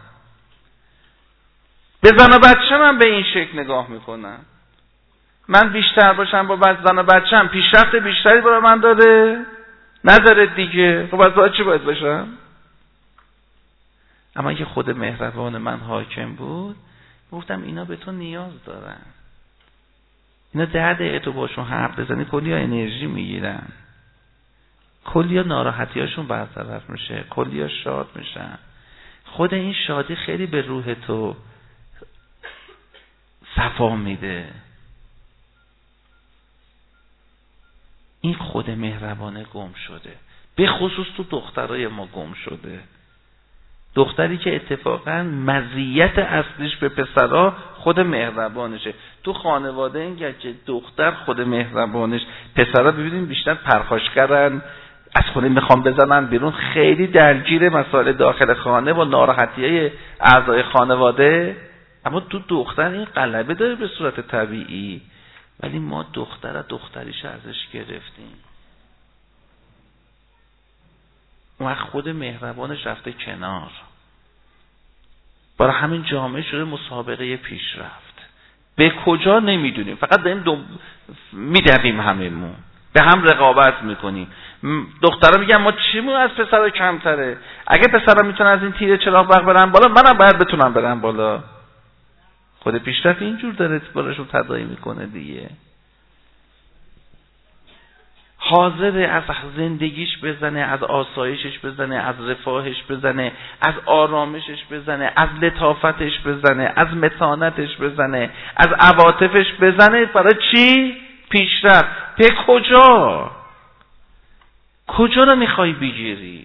به زن و بچه من به این شکل نگاه میکنم. من بیشتر باشم با زن و بچه هم پیشرفت بیشتری برای من داره؟ نداره دیگه. خب از باید چی باید باشم؟ اما اگه خود مهربان من حاکم بود، گفتم اینا به تو نیاز دارن، اینا ده دقیقه تو باشون حرف بزنی کلی ها انرژی میگیرن، کلی ها ناراحتی هاشون برطرف میشه، کلی ها شاد میشن. خود این شادی خیلی به روح تو صفا میده. این خود مهربانه گم شده، به خصوص تو دخترای ما گم شده. دختری که اتفاقا مزیت اصلیش به پسرها خود مهربانشه. تو خانواده اینگه که دختر خود مهربانش، پسرها ببینیم بیشتر پرخاشگرن، از خونه میخوام بزنن بیرون، خیلی درگیر مسائل داخل خانه و ناراحتی‌های اعضای خانواده. اما تو دختر این غلبه داره به صورت طبیعی، ولی ما دختر دختریش ازش گرفتیم. اون خود مهربانش رفته کنار. برای همین جامعه شده مسابقه پیشرفت. به کجا نمیدونیم، فقط داریم دم... میدویم هممون، به هم رقابت میکنیم. دخترها میگن ما چیمون از پسرها کمتره؟ اگه پسرها میتونن از این تیره چراغ برق برن بالا، منم باید بتونم برم بالا. خود پیشرفت اینجور داره براشون تداعی میکنه دیگه. حاضر از زندگیش بزنه، از آسایشش بزنه، از رفاهش بزنه، از آرامشش بزنه، از لطافتش بزنه، از متانتش بزنه، از عواطفش بزنه. برای چی؟ پیشرفت. به کجا؟ کجا رو میخوای بگیری؟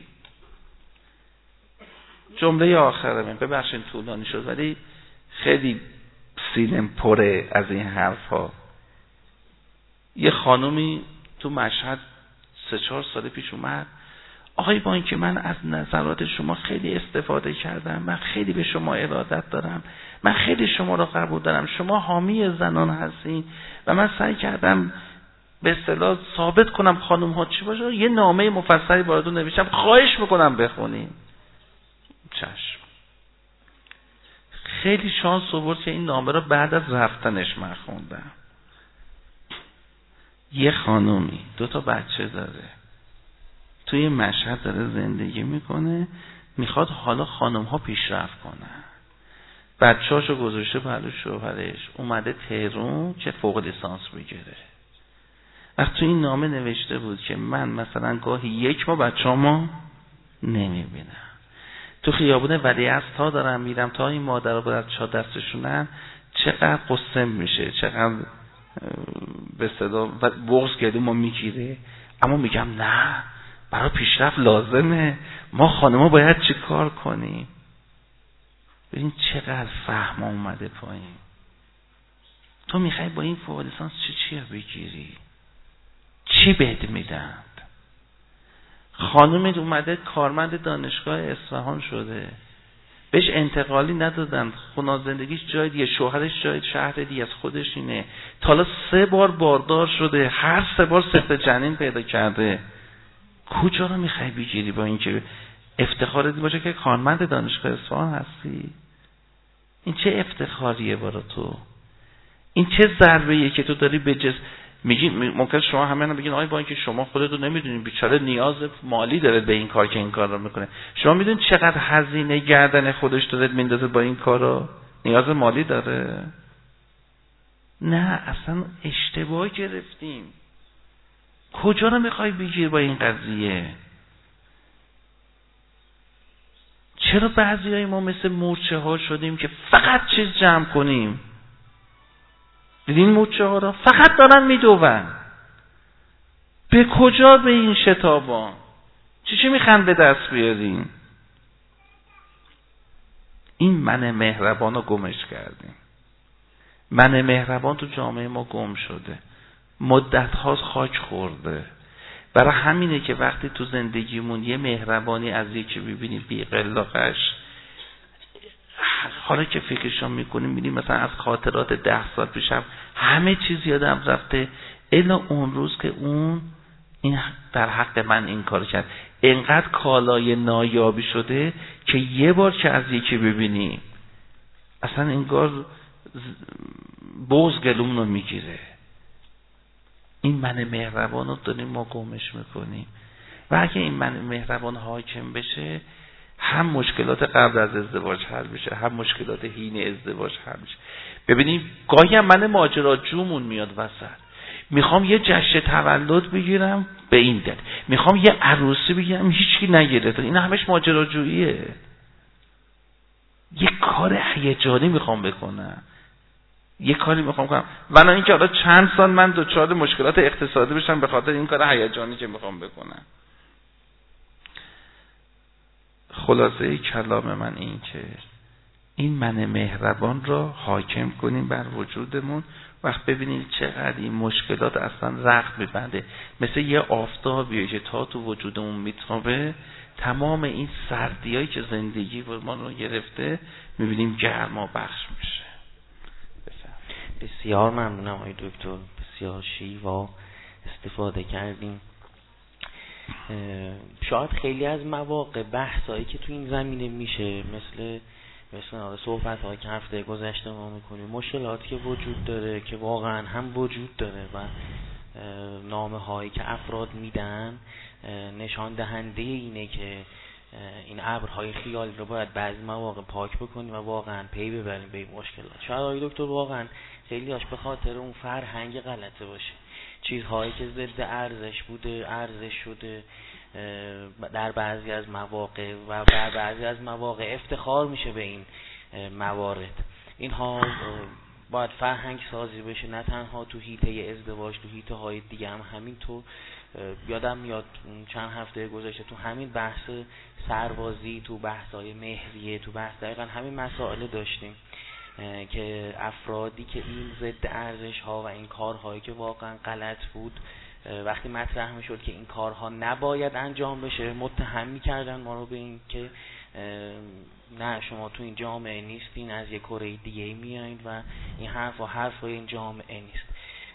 جمله آخرمه، ببخشید طولانی شد ولی خیلی سینم پره از این حرف ها. یه خانومی تو مشهد سه چهار سال پیش اومد، آقای با اینکه من از نظرات شما خیلی استفاده کردم، من خیلی به شما ارادت دارم، من خیلی شما رو قبول دارم، شما حامی زنان هستین و من سعی کردم به اصطلاح ثابت کنم خانم ها چی باشه، یه نامه مفصلی براتون نوشتم، خواهش میکنم بخونین. چشم. خیلی شانس آورد که این نامه رو بعد از رفتنش من خوندم. یه خانومی دو تا بچه داره، توی مشهد داره زندگی میکنه، میخواد حالا خانم ها پیشرفت کنن. بچه هاشو گذاشته پلو شوهرش، اومده تهران که فوق لیسانس بگیره. وقت تو این نامه نوشته بود که من مثلا گاهی یک ماه بچه ما نمیبینم، تو خیابون ولیعصر تا دارم میرم تا این مادر رو باید چا دستشونن، چقدر قصه میشه، چقدر به صدا و بغض گلو ما میگیره. اما میگم نه، برای پیشرفت لازمه، ما خانم‌ها باید چی کار کنیم. ببین چقدر فهم اومده پایین. تو میخوای با این فوق لیسانس چی چی بگیری؟ چی بهت میدن؟ خانومی اومده کارمند دانشگاه اصفهان شده، بهش انتقالی ندادن، خونه زندگیش جای دیگه، شوهرش جای شهر دیگه از خودش اینه، تا حالا سه بار باردار شده، هر سه بار سفت جنین پیدا کرده. کجا رو میخوای بگیری با اینکه افتخارت باشه که کارمند دانشگاه اصفهان هستی؟ این چه افتخاریه برای تو؟ این چه ضربه‌ایه که تو داری به جسم میگی. ممکن شما همه بگین آی با اینکه شما خودتون نمیدونین بیچاره نیاز مالی داره به این کار که این کار رو میکنه. شما میدونید چقدر هزینه گردن خودش داره میندازه با این کارا؟ نیاز مالی داره؟ نه، اصلا اشتباه گرفتیم. کجا رو میخوای بگیر با این قضیه؟ چرا بعضیای ما مثل مورچه ها شدیم که فقط چیز جمع کنیم؟ دیدین مورچه ها را فقط دارن میدوون. به کجا به این شتابان؟ چی چی میخوان به دست بیارین؟ این من مهربان رو گمش کردیم. من مهربان تو جامعه ما گم شده، مدت هاست خاک خورده. برای همینه که وقتی تو زندگیمون یه مهربانی از یکی ببینیم بی قلاقش، حالا که فکرشو میکنیم میبینیم مثلا از خاطرات ده سال پیشم همه چیز یادم رفته الا اون روز که اون این در حق من این کار کرد. انقدر کالای نایابی شده که یه بار که از یکی ببینیم اصلا انگار بغض گلوم رو میگیره. این من مهربان رو داریم ما گمش میکنیم و اگه این من مهربان حاکم بشه هم مشکلات قبل از ازدواج حل بشه، هم مشکلات حین ازدواج حل بشه. ببینیم گاهی هم من ماجراجومون میاد وسط، میخوام یه جشن تولد بگیرم به این دل، میخوام یه عروسی بگیرم هیچکی نگرفت. این همش ماجراجوییه. یه کار هیجانی میخوام بکنم، یه کاری میخوام کنم، ولی اینکه حالا چند سال من دچار مشکلات اقتصادی بشم به خاطر این کار هیجانی که میخوام بکنم. خلاصه کلام من این که این من مهربان را حاکم کنیم بر وجودمون. وقت ببینید چقدر این مشکلات اصلا رخت میبنده، مثل یه آفتابیه که تا تو وجودمون میتابه، تمام این سردیایی که زندگی ما رو گرفته میبینیم گرما بخش میشه. بسیار ممنونم آقای دکتر، بسیار شیوا استفاده کردیم. شاید خیلی از مواقع بحثایی که تو این زمینه میشه مثل مثلا صحبت هایی که هفته گذشته ما میکنیم، مشکلاتی که وجود داره که واقعا هم وجود داره و نامه هایی که افراد میدن نشان دهنده اینه که این ابرهای خیال رو باید بعضی مواقع پاک بکنیم و واقعا پی ببریم به این مشکلات. شاید آقای دکتر واقعا خیلی هاش به خاطر اون فرهنگ غلطه باشه، چیزهایی که ضد ارزش بوده ارزش شده در بعضی از مواقع و در بعضی از مواقع افتخار میشه به این موارد. اینها باید فرهنگ سازی بشه، نه تنها تو حیطه ازدواج، تو حیطه های دیگه هم همینطور. یادم میاد چند هفته گذشته تو همین بحث سربازی، تو بحث‌های مهریه، تو بحث دقیقا همین مسائل داشتیم که افرادی که این ضد ارزش ها و این کارهایی که واقعا غلط بود وقتی مطرح میشد که این کارها نباید انجام بشه، متهم میکردن ما رو به این که نه شما تو این جامعه نیستین، از یک کره دیگه میایین و این حرف و حرف و این جامعه نیست.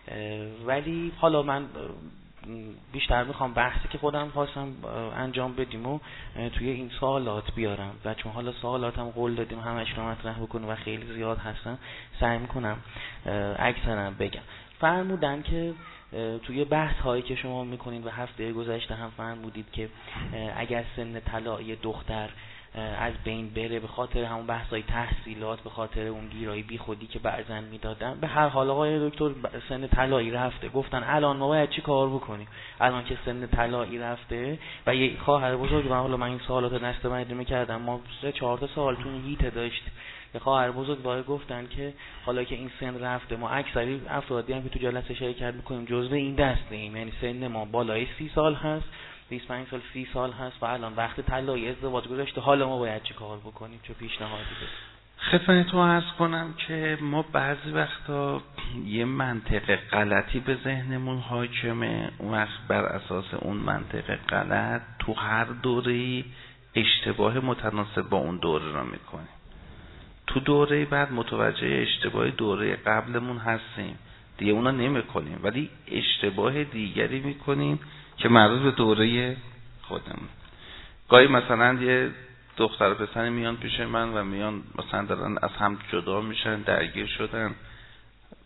ولی حالا من بیشتر میخوام بحثی که خودم خواستم انجام بدیم و توی این سوالات بیارم و چون حالا سوالات هم قول دادیم همش رو مطرح بکنم و خیلی زیاد هستن سعی میکنم اکثرا بگم. فرمودن که توی بحث هایی که شما میکنید و هفته گذشته هم فرمودید که اگر سن طلاقی دختر از بین بره به خاطر همون بحثای تحصیلات، به خاطر اون گیرایی بی خودی که بعضن میدادن، به هر حال آقای دکتر سن طلاقی رفته، گفتن الان ما باید چی کار بکنیم؟ الان که سن طلاقی رفته و یه خواهر بزرگ، من حالا من این سوالات رو نستمایده میکردم، ما سه چهار تا سال تو هیته داشت یه خواهر بزرگ باید گفتن که حالا که این سن رفته، ما اکثری افرادی هم که تو جلسه شرکت میکنیم جزو این دسته ایم، یعنی سن ما بالای سی سال هست، بیست و پنج سال سی سال هست و الان وقت طلاقی ازدواج گذاشته، حالا ما باید چه کار بکنیم؟ چه پیشنهادی بدیم؟ خدمتتون عرض کنم که ما بعضی وقتا یه منطق غلطی به ذهنمون حاکمه، اون وقت بر اساس اون منطق غلط تو هر دوره‌ای اشتباه متناسب با اون دوره رو میکنیم. تو دوره بعد متوجه اشتباه دوره قبلمون هستیم دیگه اونا نمیکنیم، ولی اشتباه دیگری میکنیم که مربوط به دوره خودمون. گاهی مثلا یه دختر پسری میان پیش من و میان مثلا دارن از هم جدا میشن، درگیر شدن،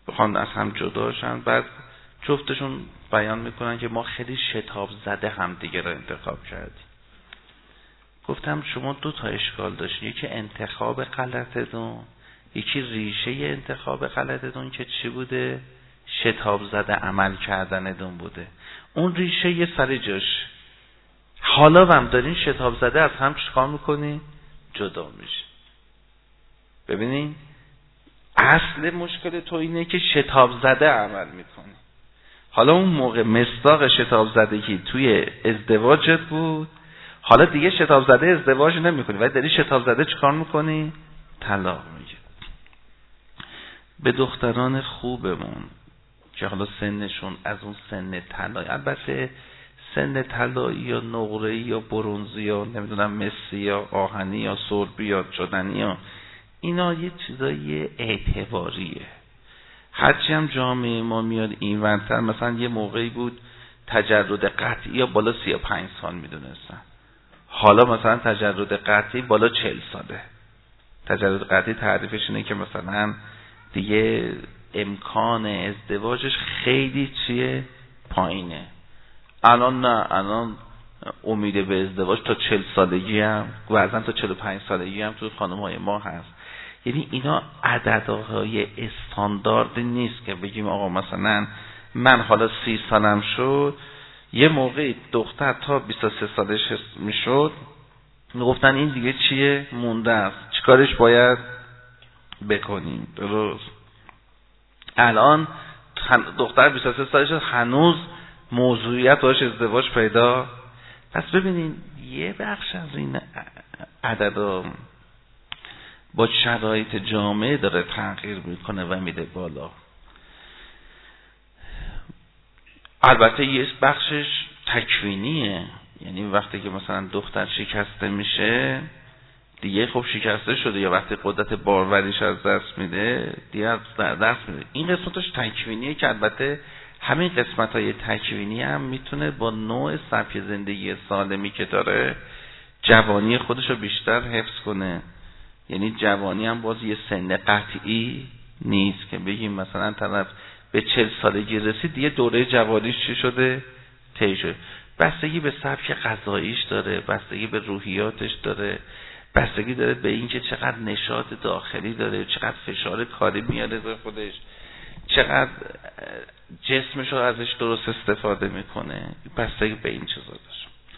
بخوان از هم جداشن. بعد جفتشون بیان میکنن که ما خیلی شتاب زده هم دیگه رو انتخاب کردیم. گفتم شما دو تا اشکال داشتین، یکی انتخاب غلطتون، یکی ریشه انتخاب غلطتون که چی بوده؟ شتاب زده عمل کردنتون بوده. اون ریشه یه سر جاش، حالا هم دارین شتاب زده از هم چیکار میکنین؟ جدا میشه. ببینین اصل مشکل تو اینه که شتاب زده عمل میکنی. حالا اون موقع مصداق شتاب زدگی توی ازدواجت بود، حالا دیگه شتاب زده ازدواج نمیکنی ولی داری شتاب زده چیکار میکنی؟ طلاق میگیری. به دختران خوبمون که حالا سنشون از اون سن طلایی، البته سن طلایی یا نقره‌ای یا برنزی یا نمیدونم مسی یا آهنی یا سربی یا شدنی یا اینا یه چیزای اعتباریه. هرچی هم جامعه ما میاد این ورتر، مثلا یه موقعی بود تجرد قطعی یا بالا سی و پنج سال میدونستن، حالا مثلا تجرد قطعی بالا چهل ساله. تجرد قطعی تعریفش اینه که مثلا دیگه امکان ازدواجش خیلی چیه؟ پایینه. الان نه، الان امید به ازدواج تا چهل سالگی هم و بعضا تا چهل و پنج سالگی هم تو خانم‌های ما هست. یعنی اینا عددهای استاندارد نیست که بگیم آقا مثلا من حالا سی سالم شد، یه موقعی دختر تا بیست و سه سالش میشد میگفتن این دیگه چیه؟ مونده است، چیکارش باید بکنیم؟ درست. الان دختر بیست و سه سالش هنوز موضوعیت باش ازدواج پیدا. پس ببینین یه بخش از این عددا با شرایط جامعه داره تغییر میکنه و میده بالا. البته یه بخشش تکوینیه، یعنی وقتی که مثلا دختر شکسته میشه دیگه خب شکسته شده، یا وقتی قدرت باروریش از دست میده دیگه از دست میده. این قسمتش تکوینیه که البته همین قسمت‌های تکوینی هم میتونه با نوع سبک زندگی سالمی که داره جوانی خودش رو بیشتر حفظ کنه. یعنی جوانی هم باز یه سن قطعی نیست که بگیم مثلا طرف به چهل سالگی رسید دیگه دوره جوانیش چی شده؟ طی شده. بستگی به سبک غذاییش داره، بستگی به روحیاتش داره، بستگی داره به اینکه چقدر نشاط داخلی داره، چقدر فشار کاری میاره به خودش، چقدر جسمش رو ازش درست استفاده میکنه، بستگی به این چیزا داره.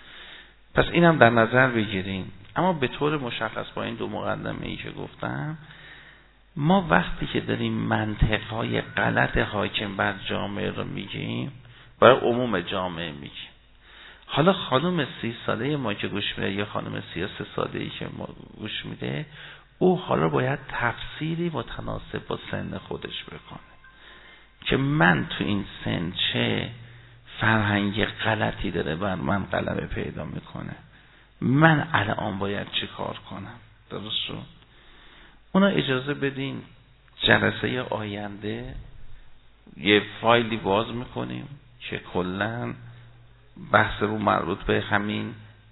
پس اینم در نظر بگیرین. اما به طور مشخص با این دو مقدمه ای که گفتم، ما وقتی که داریم منطقهای غلط حاکم بر جامعه رو میگیم، برای عموم جامعه میگیم. حالا خانم سی ساله ما که گوش میده یا خانم سی و سه ساله ای که ما گوش میده، او حالا باید تفسیری متناسب با سن خودش بکنه که من تو این سن چه فرهنگ غلطی داره بر من غلبه پیدا میکنه، من الان باید چی کار کنم. درست شد؟ اونا اجازه بدین جلسه آینده یه فایلی باز میکنیم که کلن بحث رو مربوط به همین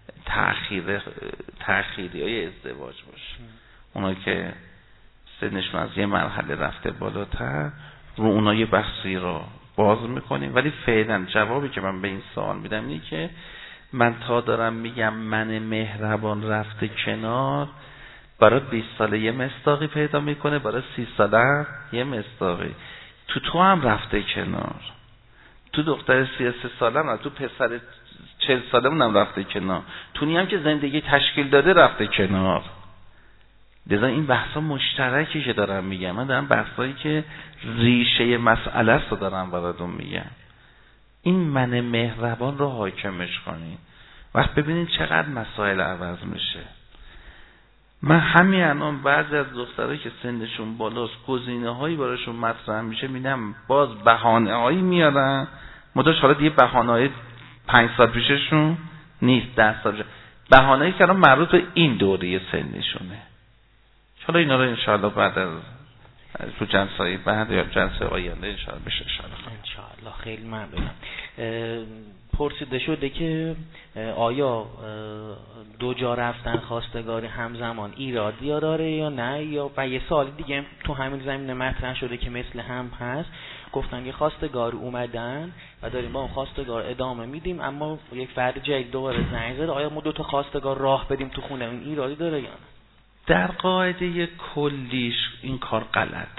تأخیر تأخیری های ازدواج باشه. اونا که سنشون از یه مرحله رفته بالاتر، رو اونا یه بحثی رو باز میکنیم. ولی فعلا جوابی که من به این سوال میدم اینه که من تا دارم میگم من مهربان رفته کنار، برای بیست ساله یه مصداقی پیدا میکنه، برای سی ساله یه مصداقی. تو تو هم رفته کنار، تو دختر سی و سه ساله هم، تو پسر چهل ساله هم رفته کنار، تونی هم که زندگی تشکیل داده رفته کنار. لذا این بحثا مشترکی که دارم میگم، من دارم بحثایی که ریشه مسئله است رو دارم براتون میگم. این من مهربان رو حاکمش کنین، وقت ببینین چقدر مسائل عوض میشه. من همین الان بعضی از دخترایی که سنشون بالاست گزینه هایی براشون مطرح میشه، میدم باز بهانه هایی میارن، مداش حالا دیگه بهانه های پنج سال پیششون نیست، ده سال پیش، بهانه هایی که الان مربوط به این دوره سنشونه. حالا اینا رو انشاءالله بعد از تو جلسه بعد یا جلسه آینده انشاءالله بشه انشاءالله. انشاءالله خیلی ممنونم. پرسیده شده که آیا دو جا رفتن خواستگاری همزمان ایرادی داره یا نه، یا و یه سوال دیگه تو همین زمینه مطرح شده که مثل هم هست، گفتن که خواستگار اومدن و داریم با اون خواستگار ادامه میدیم، اما یک فرد جدید دوباره زنگ زد، آیا ما دو تا خواستگار راه بدیم تو خونه، این ایرادی داره یا نه؟ در قاعده کلیش این کار غلطه،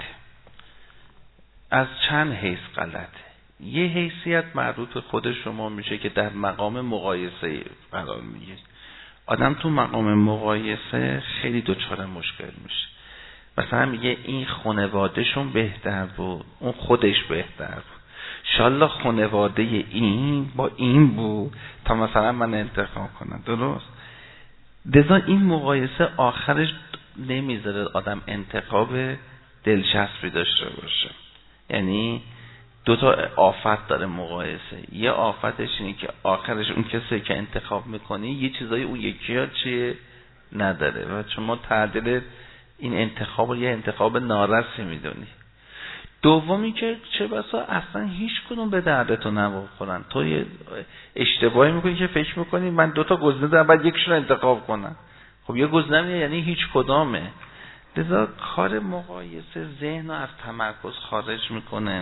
از چند حیث غلطه. یه حیثیت مربوط به خود شما میشه که در مقام مقایسه قرار میگیرید. آدم تو مقام مقایسه خیلی دچار مشکل میشه. مثلا میگه این خانوادهشون بهتر بود، اون خودش بهتر بود، انشالله خانواده این با این بود تا مثلا من انتخاب کنم. درست؟ لذا این مقایسه آخرش نمیذاره آدم انتخاب دلچسبی داشته باشه. یعنی دو تا آفت داره مقایسه. یه آفتش اینه که آخرش اون کسی که انتخاب میکنی یه چیزایی اون یکی ها چیه نداره و شما تعدیل این انتخاب رو یه انتخاب نارسی میدونی. دومی که چه بسا اصلا هیچ کدوم به دردتون نمیخورن، تو یه اشتباهی میکنی که فکر میکنی من دو تا گزینه دارم بعد یکیشون رو انتخاب کنم. خب یه گزینه یعنی هیچ کدامه. لذا کار مقایسه ذهن رو از تمرکز خارج میکنه،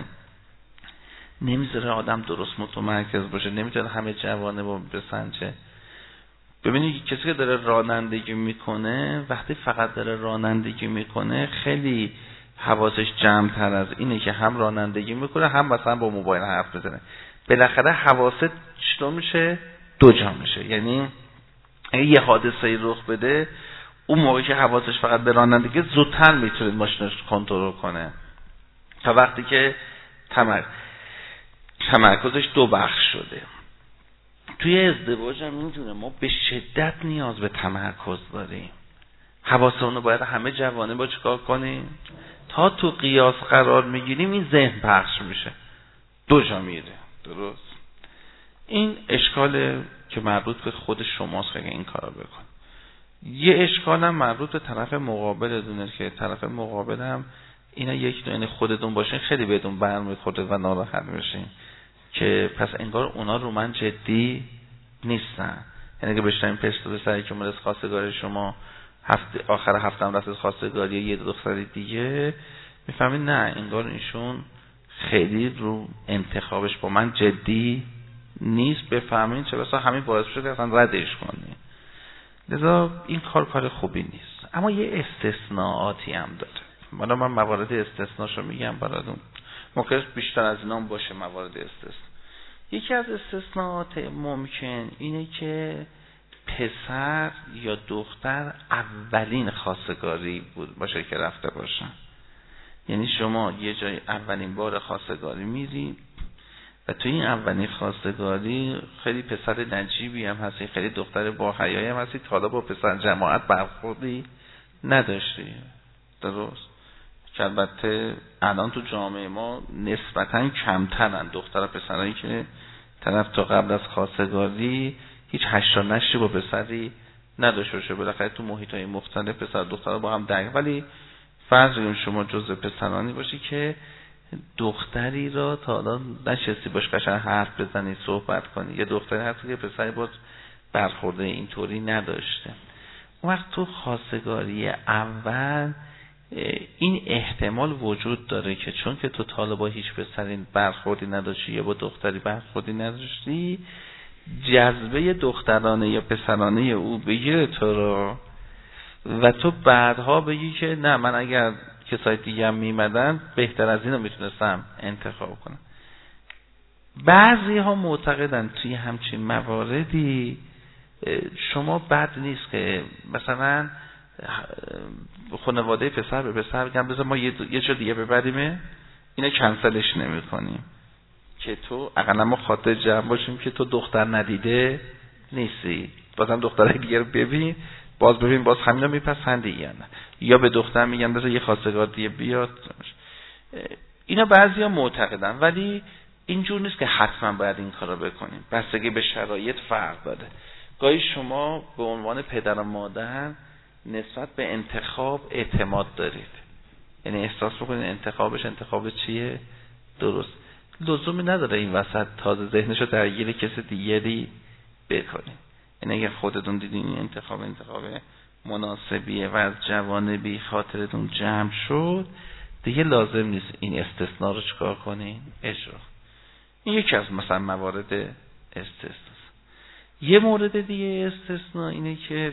نمیذاره آدم درست متمرکز باشه، نمیتونه همه جوانب بسنجه. ببینید کسی که داره رانندگی میکنه وقتی فقط داره رانندگی میکنه خیلی حواسش جمع تر از اینه که هم رانندگی میکنه هم مثلا با موبایل حرف بزنه. بالاخره حواست چطور میشه؟ دو جا میشه. یعنی اگه یه حادثه‌ای رخ بده اون موقعی که حواسش فقط به رانندگی زودتر میتونه ماشینش کنترل کنه تا وقتی که تمر... تمرکزش دو بخش شده. توی ازدواج هم اینجوره، ما به شدت نیاز به تمرکز داریم. حواسمون رو باید همه جوانب با چیکار کنیم؟ تا تو قیاس قرار میگیریم این ذهن پخش میشه، دو جا میره. درست؟ این اشکال که مربوط به خود شماست که این کارو بکن. یه اشکال هم مربوط به طرف مقابل دونه که طرف مقابل هم اینا یک دونه خودتون باشین خیلی بهتون برمیخوره و ناراحت میشین که پس انگار اونا رو من جدی نیستن. یعنی که بشنیم پشت به سری که من از خواستگار شما هفته آخر هفتم رفت از خواستگاری یه دختر دیگه، میفهمید نه انگار ایشون خیلی رو انتخابش با من جدی نیست. بفهمین چه بسا همین باعث شده که اصلا ردش کنی. لذا این کار کار خوبی نیست. اما یه استثناءاتی هم داره. من من موارد استثناشو میگم براتون، ممکن بیشتر از اینا هم باشه موارد استثناء. یکی از استثناءات ممکن اینه که پسر یا دختر اولین خواستگاری بود باشه که رفته باشن. یعنی شما یه جای اولین بار خواستگاری میری و تو این اولین خواستگاری خیلی پسر نجیبی هم هستی، خیلی دختر با حیایی هم هستی، تا حالا با پسر جماعت برخوردی نداشتی. درست؟ که البته الان تو جامعه ما نسبتاً کمترن دختر و پسرایی که طرف تا قبل از خواستگاری هیچ هشت و نشتی با پسری نداشته باشه. بالاخره تو محیط‌های مختلف پسر و دختر با هم درگیر، ولی فرض کنیم شما جزء پسرانی باشی که دختری را تا حالا نشستی باش قشنگ حرف بزنی صحبت کنی، یه دختری هست که پسری باز برخورده اینطوری نداشته. اون وقت تو خواستگاری اول این احتمال وجود داره که چون که تو تا حالا با هیچ پسری برخوردی نداشتی یا با دختری برخوردی نداشتی، جذبه دخترانه یا پسرانه او بگیره تو رو و تو بعدها بگی که نه من اگر کسای دیگه هم میمدن بهتر از اینو میتونستم انتخاب کنم. بعضی ها معتقدن توی همچین مواردی شما بد نیست که مثلا خانواده پسر به پسر بگم بذار ما یه, یه جا دیگه ببریمه، اینو کنسلش نمی کنیم که تو اقلا ما خاطر جمع باشیم که تو دختر ندیده نیستی، بازم دختر دیگه رو ببین باز ببین باز همینا میپسندی یا نه، یا به دختر میگن بذار یه خواستگار دیگه بیاد. اینا بعضیا معتقدن، ولی اینجور نیست که حتما باید این کارو بکنیم، بستگی به شرایط فرق داره. گاهی شما به عنوان پدر و مادر نسبت به انتخاب اعتماد دارید، یعنی احساس میکنید انتخابش انتخاب چیه درست. لزومی نداره این وسط تازه ذهنشو درگیر کسی دیگری بکنه. این اگه خودتون دیدین این انتخاب انتخاب مناسبیه و از جوانبی خاطرتون جمع شد، دیگه لازم نیست این استثناء رو چکار کنین؟ اجرا. این یکی از مثلا موارد استثناء. یه مورد دیگه استثناء اینه که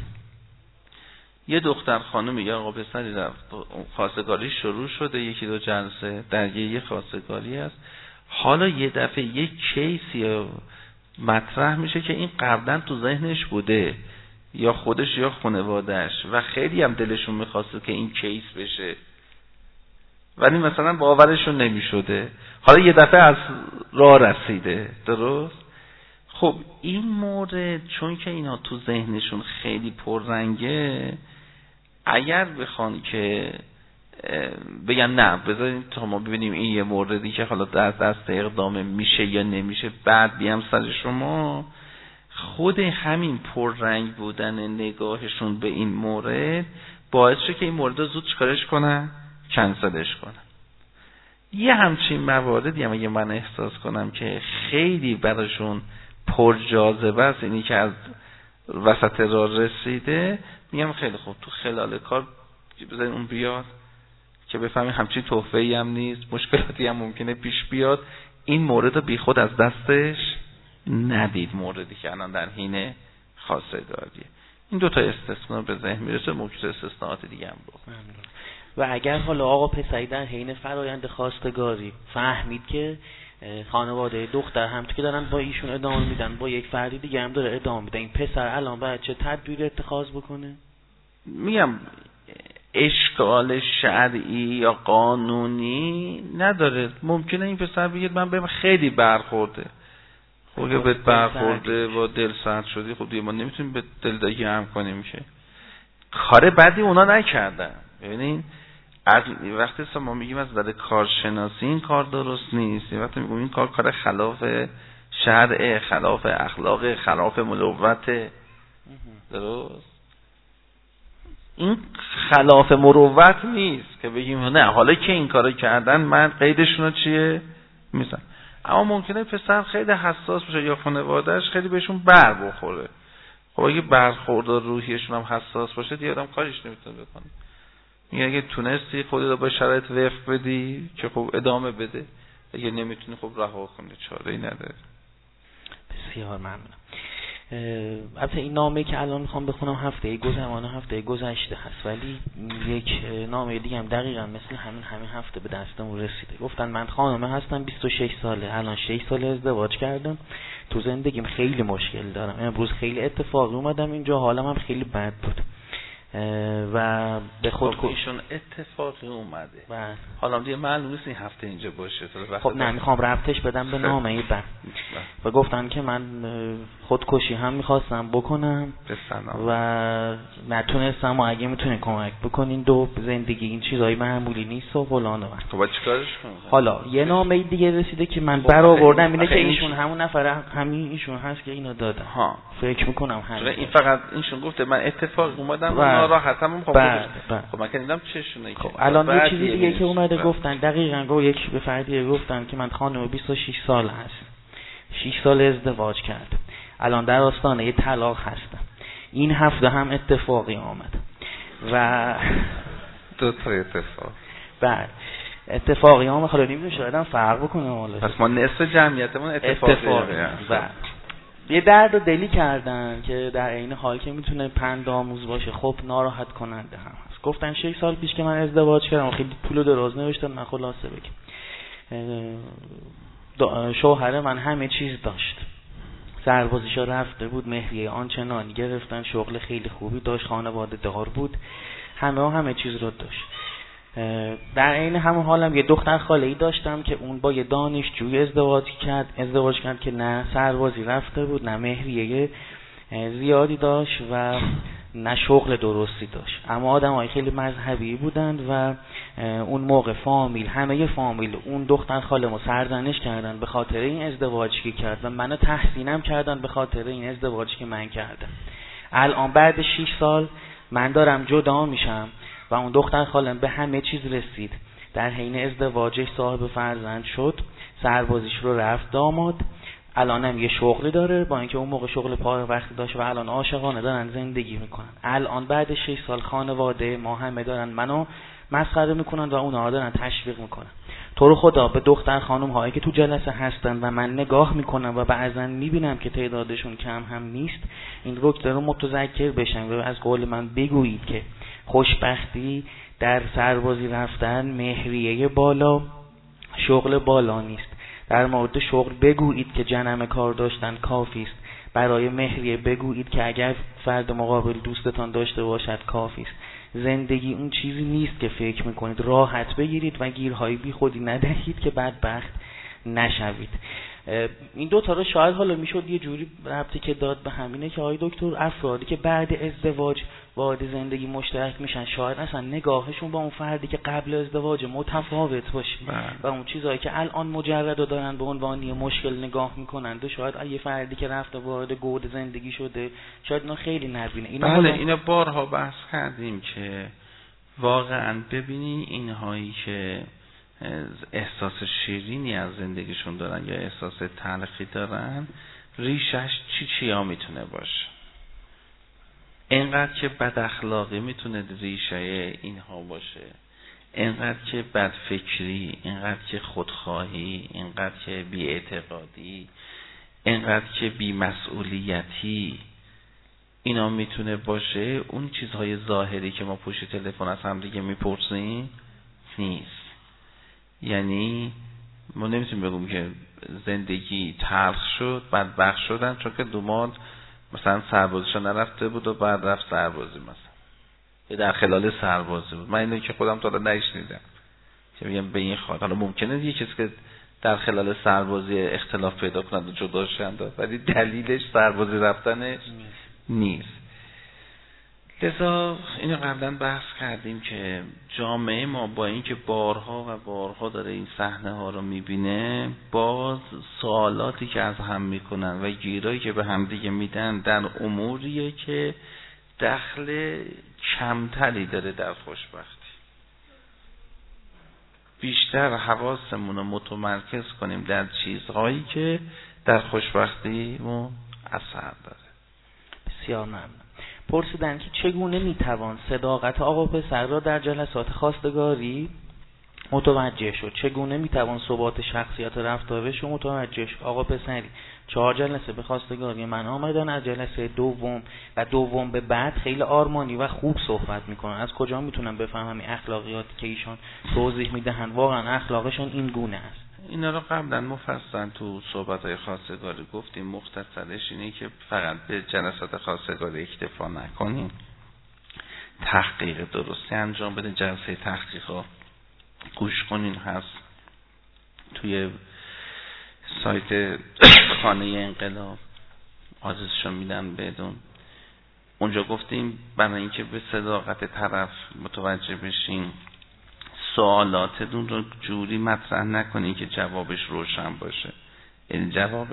یه دختر خانومی یا آقا پسری رفت خواستگاری شروع شده، یکی دو جلسه درگیر یه خواستگاری هست، حالا یه دفعه یه کیسی مطرح میشه که این قبلا تو ذهنش بوده یا خودش یا خانواده‌اش و خیلی هم دلشون میخواسته که این کیس بشه ولی مثلا باورشون نمیشده، حالا یه دفعه از راه رسیده. درست؟ خب این مورد چون که اینا تو ذهنشون خیلی پررنگه، اگر بخوان که بگن نه بذارین تا ما ببینیم این یه موردی که حالا دست دست اقدام میشه یا نمیشه بعد بیام سر شما، خود همین پررنگ بودن نگاهشون به این مورد باعث شه که این مورد زود چکارش کنن؟ کنسلش کنن. یه همچین مواردی هم اگه من احساس کنم که خیلی براشون پر جاذبه است، اینی که از وسط راه رسیده، میگم خیلی خوب تو خلال کار بذارین اون بیاد که بفهمی همچین تحفه‌ای هم نیست، مشکلاتی هم ممکنه پیش بیاد، این مورد رو بی خود از دستش ندید. موردی که الان در حین خواستگاریه. این دو تا استثناء به ذهن میرسه، ممکنه استثناءات دیگه هم بود. و اگر حالا آقا پسری در حین فرایند خواستگاری فهمید که خانواده دختر هم که دارن با ایشون ادامه میدن با یک فردی دیگه هم داره ادامه میده، این پسر الان باید چه تدبیر اتخاذ بکنه؟ میگم اشکال شرعی یا قانونی نداره. ممکنه این پسر بگه من بهم خیلی برخورده، خب که بهت برخورده با دل سرد شدی، خب دیگه ما نمیتونیم به دل دایی هم کنیم که کار بدی اونا نکردن. ببینین از وقتی ما میگیم از نظر کارشناسی این کار درست نیست، وقتی میگیم این کار کار خلاف شرع، خلاف اخلاق، خلاف مروت. درست؟ این خلاف مروت نیست که بگیم نه حالا که این کارو کردن من قیدشون رو چیه میزن. اما ممکنه پسر خیلی حساس باشه یا خانواده‌اش خیلی بهشون بر بخوره. خب اگه برخورد روحیشون هم حساس باشه دیگه آدم کارش نمیتونه بکنه. میگه اگه تونستی خودت رو با شرایط وفق بدی که خب ادامه بده، اگه نمیتونی خب رها کنی، چاره‌ای نداره. بسیار ممنونم. البته این نامه که الان میخوام بخونم هفته گذشته هفته گذشته هست، ولی یک نامه دیگه هم دقیقاً مثل همین همین هفته به دستم رسیده. گفتن من خانمه هستم، بیست و شش ساله، الان شش سال ازدواج کردم، تو زندگیم خیلی مشکل دارم، امروز خیلی اتفاقی اومدم اینجا، حالم هم خیلی بد بود و به خود خب ایشون اتفاقی اومده و حالا دیگه معلوم نیست این هفته اینجا باشه. خب نه میخوام ربطش بدم به نامه بعد و گفتن که من خودکشی هم میخواستم بکنم و نتونستم و اگه میتونین کمک بکنین دو زندگی این چیزایی معمولی نیست و فلان و خب چیکارش کنم. حالا یه نامه دیگه رسیده که من برآوردم اینه که ایشون همون نفر همین ایشون هست که اینو دادن. ها فکر میکنم همین. این فقط اینشون گفته من اتفاق اومدم و ناراحتم. خب خب من کردم چشونه. خب الان یه چیزی دیگه که اومده گفتن دقیقاً گفت یک به فردی گفتن که من خانم بیست و شش سال هست، شش سال ازدواج کرد، الان در آستانه یه طلاق هستم، این هفته هم اتفاقی آمد و دو تا اتفاق بعد اتفاقی آمد. حالا نمیدونم شاید هم فرق بکنه حالا پس ما نصف جمعیتمون اتفاقی, اتفاقی و یه درد و دلی کردن که در عین حال که میتونه پند آموز باشه خب ناراحت کننده هم هست. گفتن شش سال پیش که من ازدواج کردم خیلی پول دراز نوشتن، من خلاصه بگم شوهر من همه چیز داشت، سربازیشا رفته بود، مهریه آنچنانی گرفتن، شغل خیلی خوبی داشت، خانواده دار بود، همه ها همه چیز رو داشت. در عین همون حالم یه دختر خاله‌ای داشتم که اون با یه دانشجوی ازدواج کرد ازدواج کرد که نه سربازی رفته بود، نه مهریه زیادی داشت و نه شغل درستی داشت، اما آدمای خیلی مذهبی بودند و اون موقع فامیل همه فامیل اون دختر خاله‌مو سرزنش کردن به خاطر این ازدواجی که کرد و منو تحسینم کردن به خاطر این ازدواجی که من کردم. الان بعد شش سال من دارم جدا میشم و اون دختر خالم به همه چیز رسید، در حین ازدواجش صاحب فرزند شد، سربازیش رو رفت داماد، الانم یه شغلی داره، با اینکه اون موقع شغل پای وقتی داشت و الان عاشقانه دارن زندگی میکنن. الان بعد شش سال خانواده ما همه دارن منو مسخره میکنن و اونها دارن تشویق میکنن. تو رو خدا به دختر خانم هایی که تو جلسه هستن و من نگاه میکنم و بعضا میبینم که تعدادشون کم هم نیست، این رکته رو متذکر بشن و از قول من بگویید که خوشبختی در سربازی رفتن مهریه بالا، شغل بالا نیست. در مورد شغل بگویید که جنم کار داشتن کافی است. برای مهریه بگویید که اگر فرد مقابل دوستتان داشته باشد کافی است. زندگی اون چیزی نیست که فکر میکنید. راحت بگیرید و گیرهای بی خودی ندهید که بدبخت نشوید. این دو تا رو شاید حالا میشد یه جوری ربطی که داد به همینه که آقای دکتر افرادی که بعد ازدواج وارد زندگی مشترک میشن شاید اصلا نگاهشون با اون فردی که قبل ازدواج متفاوت باشه و اون چیزایی که الان مجرد رو دارن به عنوان یه مشکل نگاه میکنن و شاید یه فردی که رفته وارد گود زندگی شده شاید اینا خیلی نبینه. اینا بله اینا بارها بحث کردیم که واقعا ببینی اینهایی که احساس شیرینی از زندگیشون دارن یا احساس تلخی دارن ریشش چی چیا میتونه باشه. اینقدر که بد اخلاقی میتونه ریشه اینها باشه، اینقدر که بدفکری، اینقدر که خودخواهی، اینقدر که بی‌اعتقادی، اینقدر که بی‌مسئولیتی اینا میتونه باشه. اون چیزهای ظاهری که ما پشت تلفن از هم دیگه میپرسیم نیست. یعنی ما نمیتونیم بگیم که زندگی تلخ شد بدبخت شدن چون که دوماد مثلا سربازیشو نرفته بود و بعد رفت سربازی مثلا یا در خلال سربازی بود. من اینو که خودم تا الان نشنیدم که میگم به این خاطر. حالا ممکنه یه کسی که در خلال سربازی اختلاف پیدا کنند و جدا شدند ولی دلیلش سربازی رفتنش نیست. لذا اینو قبلا بحث کردیم که جامعه ما با اینکه بارها و بارها داره این صحنه ها رو میبینه، باز سوالاتی که از هم میکنن و گیرایی که به هم دیگه میدن در اموریه که دخل کمتری داره در خوشبختی. بیشتر حواسمون رو متمرکز کنیم در چیزهایی که در خوشبختی مون اثر داره. بسیار ممنون. پرسیدن که چگونه میتوان صداقت آقا پسر را در جلسات خواستگاری متوجه شد؟ چگونه میتوان ثبات شخصیت رفتارش رو متوجه شد؟ آقا پسری چهار جلسه به خواستگاری من آمدن، از جلسه دوم و دوم به بعد خیلی آرمانی و خوب صحبت میکنن. از کجا میتونم بفهمم این اخلاقیاتی که ایشان توضیح میدهن واقعا اخلاقشون این گونه است؟ اینا رو قبلا مفصل تو صحبت‌های خواستگاری گفتیم. مختصرش اینه که فقط به جلسات خواستگاری اکتفا نکنیم، تحقیق درستی انجام بدین. جلسه تحقیقا گوش کنین هست توی سایت خانه انقلاب، آدرسشو میدن بدون. اونجا گفتیم برای اینکه به صداقت طرف متوجه بشین سوالاتتون رو جوری مطرح نکنین که جوابش روشن باشه. یعنی جواب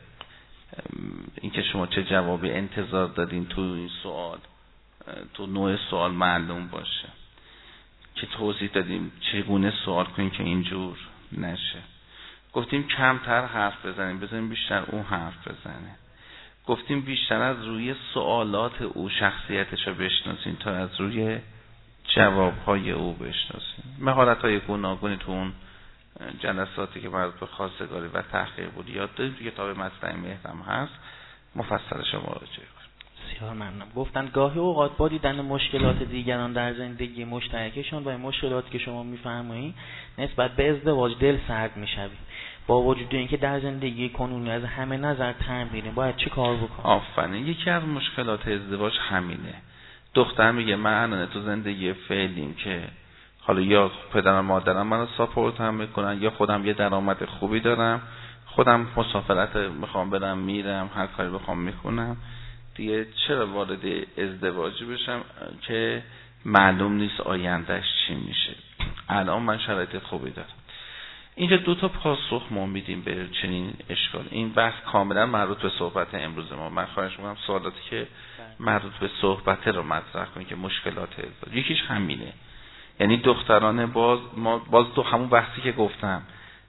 این که شما چه جوابی انتظار دارین تو این سوال، تو نوع سوال معلوم باشه که توضیح دادیم چگونه سوال کنین که اینجور نشه. گفتیم کمتر حرف بزنیم، بزنیم بیشتر اون حرف بزنه. گفتیم بیشتر از روی سوالات او شخصیتش رو بشناسین تا از روی جوابهای او بشناسین. مهارت‌های گوناگونی تو اون جلساتی که مربوط به خواستگاری و تحقیق بود یاد داریم، تو کتاب مطلع مهرم هست، مفصلش مراجعه کنید. بسیار ممنون. گفتن گاهی اوقات با دیدن مشکلات دیگران در زندگی مشترکشون و این مشکلاتی که شما میفرمایید نسبت به ازدواج دل سرد میشوید. با وجود اینکه در زندگی کنونی از همه نظر تمرینه، باید چه کار بکنم؟ آفرین. یکی از مشکلات ازدواج همینه. دختر میگه من الان تو زندگی فعلیم که حالا یا پدرم مادرم منو ساپورت هم میکنن یا خودم یه درآمد خوبی دارم، خودم مسافرت میخوام برم میرم، هر کاری بخوام میکنم، دیگه چرا وارد ازدواجی بشم که معلوم نیست آیندهش چی میشه. الان من شرایط خوبی دارم. اینجا دو تا پاسخ ما میدیم به چنین اشکال. این بحث کاملا مربوط به صحبت امروز ما. من خواهش میکنم سوالاتی که مربوط به صحبت رو مطرح کنید که مشکلات ازدواج. یکیش همینه یعنی دختران باز ما باز تو همون بحثی که گفتم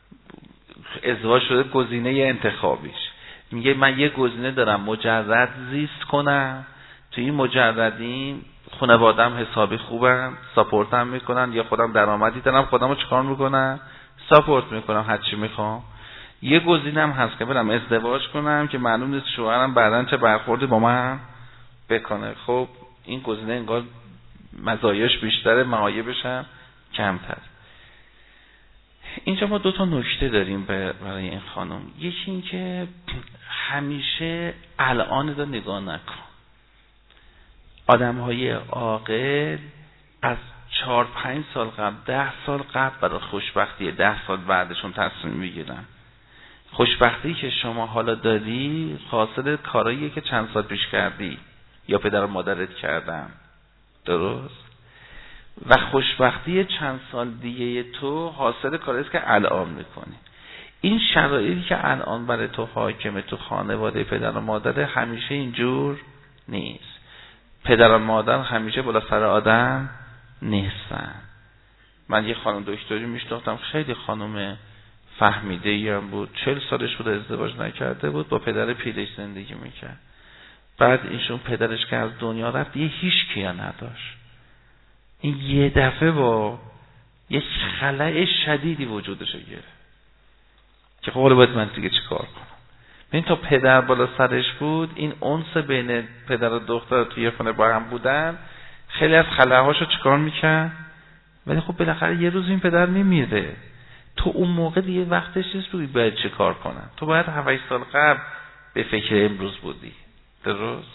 ازدواج شده گزینه انتخابیش. میگه من یه گزینه دارم مجرد زیست کنم، تو این مجردیم خانواده‌ام حسابی خوبم، ساپورتم میکنن، یا خودم درآمدی دارم خودمو چیکار میکنم ساپورت میکنم هر چی میخوام. یه گزینه‌ام هست که برم ازدواج کنم که معلوم نیست شوهرم بعداً چه برخوردی با من بکنه. خب این گزینه انگار مزایاش بیشتره، معایبش هم کمتر. اینجا ما دو تا نکته داریم برای این خانم. یکی این که همیشه الان رو نگاه نکن. آدم‌های عاقل از چهار پنج سال قبل، ده سال قبل برای خوشبختی ده سال بعدشون تصمیم میگیرن. خوشبختی که شما حالا داری حاصل کاراییه که چند سال پیش کردی یا پدر و مادرت کردن. درست؟ و خوشبختی چند سال دیگه تو حاصل کاریست که الان میکنی. این شرایطی که الان برای تو حاکمه تو خانواده پدر و مادر همیشه اینجور نیست. پدر و مادر همیشه بالا سر آدم نیستن. من یه خانم دکتری میشناختم، خیلی خانم فهمیده ای هم بود، چهل سالش بود ازدواج نکرده بود، با پدر پیرش زندگی میکرد. بعد ایشون پدرش که از دنیا رفت یه هیچ کیا نداشت. این یه دفعه با یک خلأ شدیدی وجودش گرفت که خب باید من دیگه چی کار کنم. ببین تا پدر بالا سرش بود این انس بین پدر و دختر توی خونه با هم بودن، خیلی از خلاهاشو چیکار میکرد. ولی خب بالاخره یه روز این پدر میمیره، تو اون موقع دیگه وقتش نیست روی باید چه کار کنن. تو باید هفت سال قبل به فکر امروز بودی. درست؟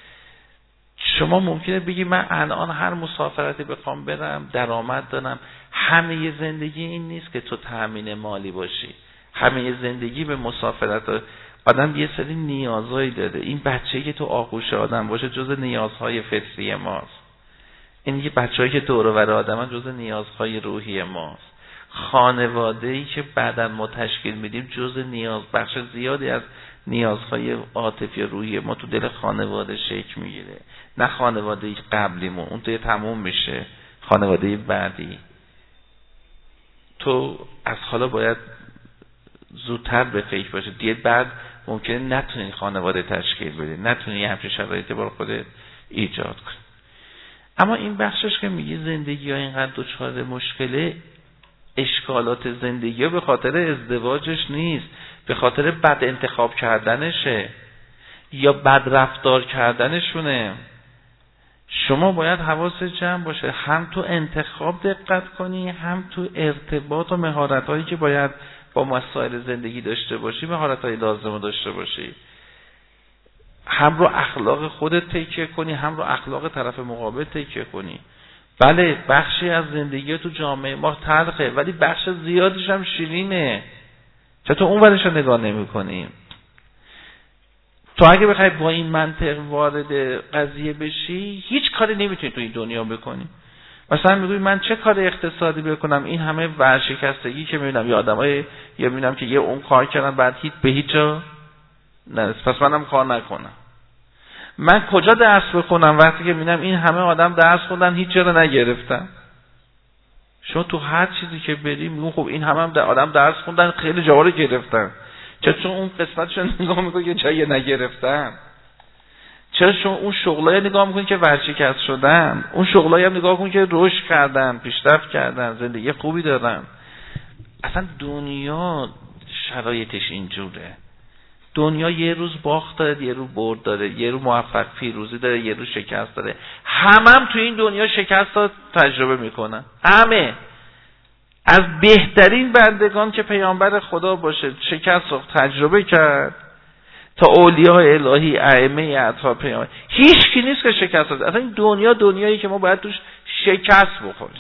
شما ممکنه بگی من الان هر مسافرتی بخوام برم درآمد دارم. همه زندگی این نیست که تو تأمین مالی باشی. همه زندگی به مسافرت آدم یه سری نیازهایی داره. این بچه‌ای که تو آغوش آدم باشه جز نیازهای فطری ماست. این یه بچه‌ای که دور و بر آدمن جز نیازهای روحی ماست. خانواده‌ای که بعداً ما تشکیل میدیم جز نیاز بخش زیادی از نیازهای عاطفی و روحی ما تو دل خانواده شکل میگیره. نه خانواده قبلیمون اون توی تموم میشه، خانواده بعدی. تو از حالا باید زودتر به فکر باشه. دیگه بعد ممکنه نتونی خانواده تشکیل بدی، نتونی همچین شرایطی برای خودت ایجاد کنی. اما این بخشش که میگی زندگی ها اینقدر دچار مشکله، اشکالات زندگی ها به خاطر ازدواجش نیست، به خاطر بد انتخاب کردنشه یا بد رفتار کردنشونه. شما باید حواست جمع باشه، هم تو انتخاب دقت کنی، هم تو ارتباط و مهارت‌هایی که باید با مسائل زندگی داشته باشی مهارت‌های لازم داشته باشی. هم رو اخلاق خودت تکیه کنی، هم رو اخلاق طرف مقابل تکیه کنی. بله بخشی از زندگی تو جامعه ما تلخه، ولی بخش زیادش هم شیرینه. چطور اون ورش رو نگاه نمی کنیم؟ تو اگه بخوای با این منطق وارد قضیه بشی هیچ کاری نمیتونی تو این دنیا بکنی. مثلا میگوی من چه کار اقتصادی بکنم، این همه ورشکستگی که میبینم یا آدمای یا میبینم که یه اون کار کردن بعد هیچ به هیچ جا نرسید، پس منم کار نکنم. من کجا درس بخونم وقتی که میبینم این همه آدم درس خوندن هیچ جا رو نگرفتن؟ شما تو هر چیزی که بری میگون خب این همه هم در آدم درس خوندن خیلی جاها رو گرفتن، چرا چون اون قسمتشو نگاه میکنی که جایی نگرفتن؟ چرا شما اون شغلایی نگاه میکنی که ورشکست شدن؟ اون شغلایی هم نگاه کن که رشد کردن، پیشرفت کردن، زندگی خوبی دارن. اصلا دنیا شرایطش اینجوره. دنیا یه روز باخت داره، یه روز برد داره، یه روز موفق پیروزی داره، یه روز شکست داره. همه هم تو این دنیا شکست ها تجربه میکنن. همه از بهترین بندگان که پیامبر خدا باشه شکست رو تجربه کرد تا اولیاء الهی ائمه اطهار پیامبر، هیچ کی نیست که شکست داده. اصلا این دنیا دنیایی که ما باید توش شکست بخوریم.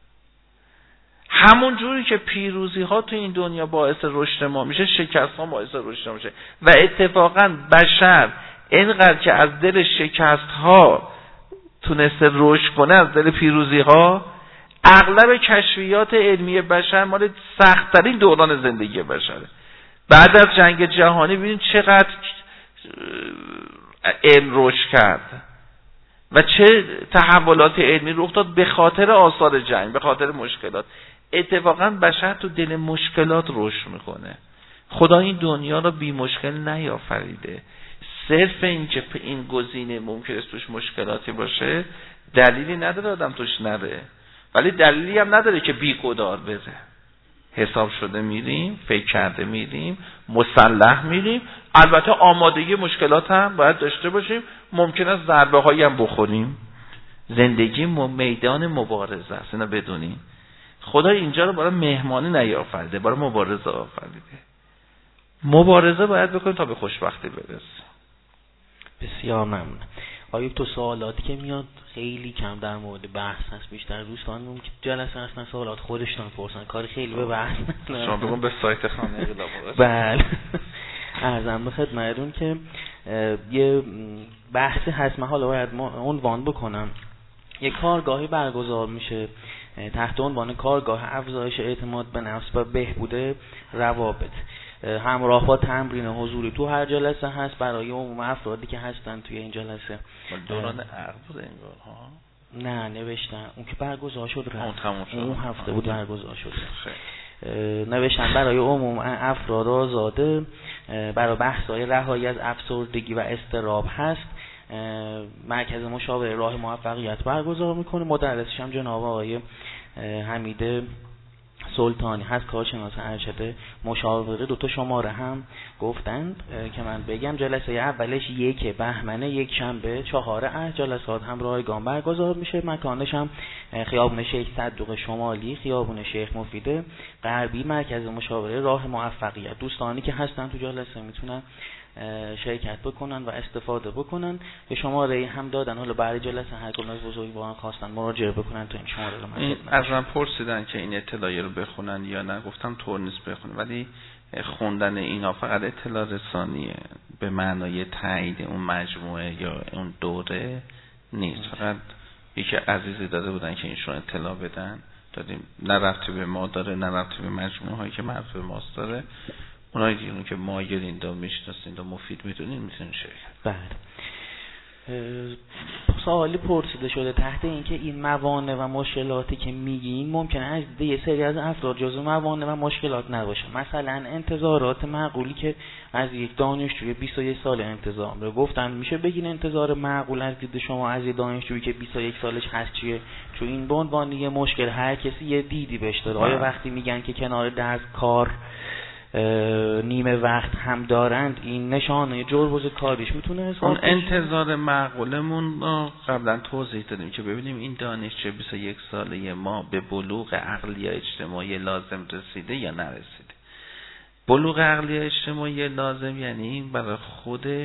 همون جوری که پیروزی ها تو این دنیا باعث رشد ما میشه، شکست ها باعث رشد ما میشه. و اتفاقا بشر اینقدر که از دل شکست ها تونسته رشد کنه، از دل پیروزی ها، اغلب کشفیات علمی بشر مال سخت‌ترین دوران زندگی بشره. بعد از جنگ جهانی ببینید چقدر علم رشد کرد. و چه تحولات علمی رخ داد به خاطر آثار جنگ، به خاطر مشکلات. اتفاقا بشر تو دل مشکلات رشد میکنه. خدا این دنیا رو بی مشکل نیافریده. صرف این که این گزینه ممکنه توش مشکلاتی باشه دلیلی نداره آدم توش نره، ولی دلیلی هم نداره که بی گدار بره. حساب شده میریم، فکر کرده میریم، مسلح میریم. البته آمادگی مشکلات هم باید داشته باشیم. ممکن است ضربه هایی هم بخوریم. زندگی میدان مبارزه است، اینا بدونیم. خدا اینجا رو برای مهمانی نیافریده، برای مبارزه آفریده. مبارزه باید بکنیم تا به خوشبختی برسیم. بسیار ممنون. آیا تو سوالاتی که میاد خیلی کم در مورد بحث هست، بیشتر دوستانمون که جلسه هستن سوالات خودشون پرسن، کاری خیلی به بحث نه. شما بگم به سایت خانه اقدام. بله. عرضم به خدمتتون که یه بحثی هست، من حالا باید عنوان بکنم. یه کارگاهی برگزار میشه تحت عنوان کارگاه افزایش اعتماد به نفس و بهبود روابط، همراه با تمرین حضوری تو هر جلسه هست برای عموم افرادی که هستن توی این جلسه. دوران عقد بود انگار ها؟ نه نوشتن اون که برگزار شد رفت. اون, اون هفته بود برگزار شد. نوشتن برای عموم افراد آزاده، برای بحث‌های رهایی از افسردگی و اضطراب هست. مرکز مشاوره راه موفقیت برگزار میکنه. مدرسش هم جناب آقای حمید سلطانی هست، کارشناس ارشد مشاوره. دو تا شماره هم گفتند که من بگم. جلسه اولش یک بهمن، یک شنبه چهار از جلسات هم رایگان برگزار میشه. مکانش هم خیابون شیخ صدوق شمالی، خیابون شیخ مفید غربی، مرکز مشاوره راه موفقیت. دوستانی که هستن تو جلسه میتونن شرکت بکنن و استفاده بکنن. به شماره هم دادن، حالا برای جلسه هر کدوم از بزرگواران خواستن مراجعه بکنن تو این شماره رو. این از من پرسیدن که این اطلاعی رو بخونن یا نه، گفتم طور نیست بخونن، ولی خوندن اینا فقط اطلاع رسانیه، به معنای تایید اون مجموعه یا اون دوره نیست. فقط یکی عزیزی داده بودن که اینشون اطلاع بدن، دادیم. نه ربطی به ما داره، نه ربطی به مجموعه هایی که مربوط به ماست داره. اونایی دیگه که مایلین دا میشناسین دا مفید میدونین میتونین شرکت. بله. سوالی پرسیده شده تحت اینکه این موانع و مشکلاتی که میگین ممکنه از دید یه سری از افراد جزو موانع و مشکلات نباشه. مثلا انتظارات معقولی که از یک دانشجوی بیست و یک سال انتظار رو گفتن، میشه بگین انتظار معقول از دید شما از یک دانشجویی که بیست و یک سالش هست چیه؟ چون این به عنوان یه مشکل هر کسی یه دیدی بهش داره. آیا وقتی میگن که کنار درس کار نیمه وقت هم دارند، این نشانه جربوز کاریش میتونه حساب اون انتظار معقولمون قبلا توضیح دادیم که ببینیم این دانشجو بیست و یک ساله ما به بلوغ عقلی اجتماعی لازم رسیده یا نرسیده. بلوغ عقلی اجتماعی لازم یعنی برای خودش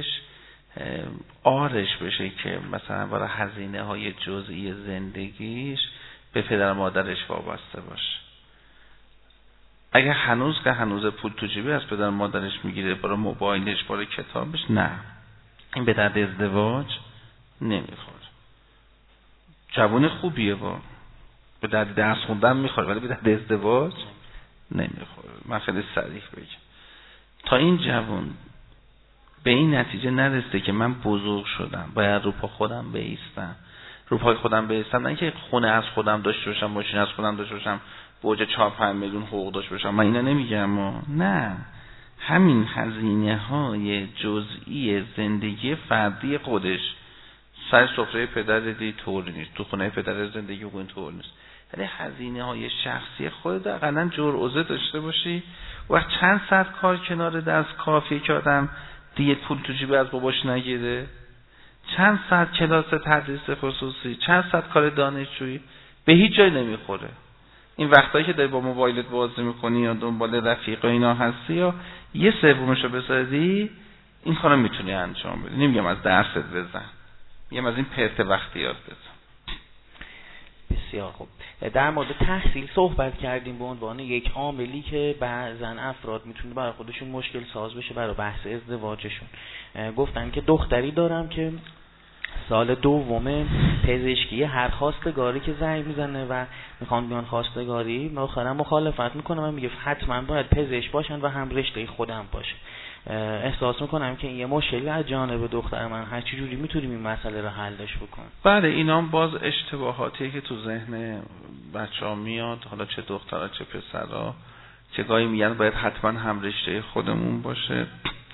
آرش بشه که مثلا برای هزینه های جزئی زندگیش به پدر مادرش وابسته باشه. اگه هنوز که هنوز پول تو جیبه از پدر مادرش میگیره برای موبایلش، برای کتابش، نه، این به درد ازدواج نمیخوره. جوان خوبیه با به درد درس خوندن میخوره، ولی به درد ازدواج نمیخوره. من خیلی صریح بگم، تا این جوان به این نتیجه نرسته که من بزرگ شدم باید رو پا خودم بایستم، رو پای خودم بایستم، نه اینکه خونه از خودم داشته باشم، ماشین از خودم داشته باشم، بوجه چهار پنج میلیون حقوق داشته باشم، من اینا نمیگم. و نه، همین هزینه های جزئی زندگی فردی خودش، سر سفره پدر دی طور نیست، تو خونه پدر زندگی اون طور نیست، ولی هزینه های شخصی خودت اقلا جرعوزه داشته باشی. و چند ساعت کار کنار دست کافیه که آدم دیگه پول تو جیب از باباش نگیره؟ چند ساعت کلاس تدریس خصوصی، چند ساعت کار دانشجویی به هیچ جای نمیخوره. این وقتایی که داری با موبایلت بازی میکنی یا دنبال رفیق و اینا هستی یا یه سومشو بسازی، این کارو میتونی انجام بدی. نمیگم از درست بزن، میگم از این پرت وقتیات بزن. بسیار خوب. در مورد تحصیل صحبت کردیم به عنوان یک عاملی که بعضا افراد میتونه برای خودشون مشکل ساز بشه برای بحث ازدواجشون. گفتن که دختری دارم که سال دوم پزشکی، هر خواستگاری که زنگ میزنه و میخوان بیان خواستگاری، مؤخرا مخالفت میکنه و میگه حتما باید پزشک باشن و هم رشته خودم باشه. احساس میکنم که این یه مشکلی از جانب دختر من هر چی جوری میتونیم این مسئله رو حلش بکنیم. بله اینا باز اشتباهاتیه که تو ذهن بچه‌ها میاد، حالا چه دخترها چه پسرها، که گاهی میگن باید حتما هم رشته خودمون باشه.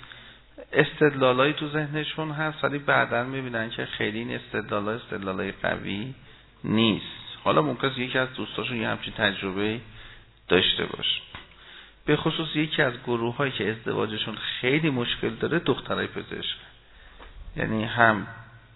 استدلالایی تو ذهنشون هست ولی بعداً میبینن که خیلی این استدلالا استدلالای قوی نیست. حالا ممکنه یکی از دوستاشون یه همچین تجربه داشته باشه. به خصوص یکی از گروه‌هایی که ازدواجشون خیلی مشکل داره دخترای پزشک، یعنی هم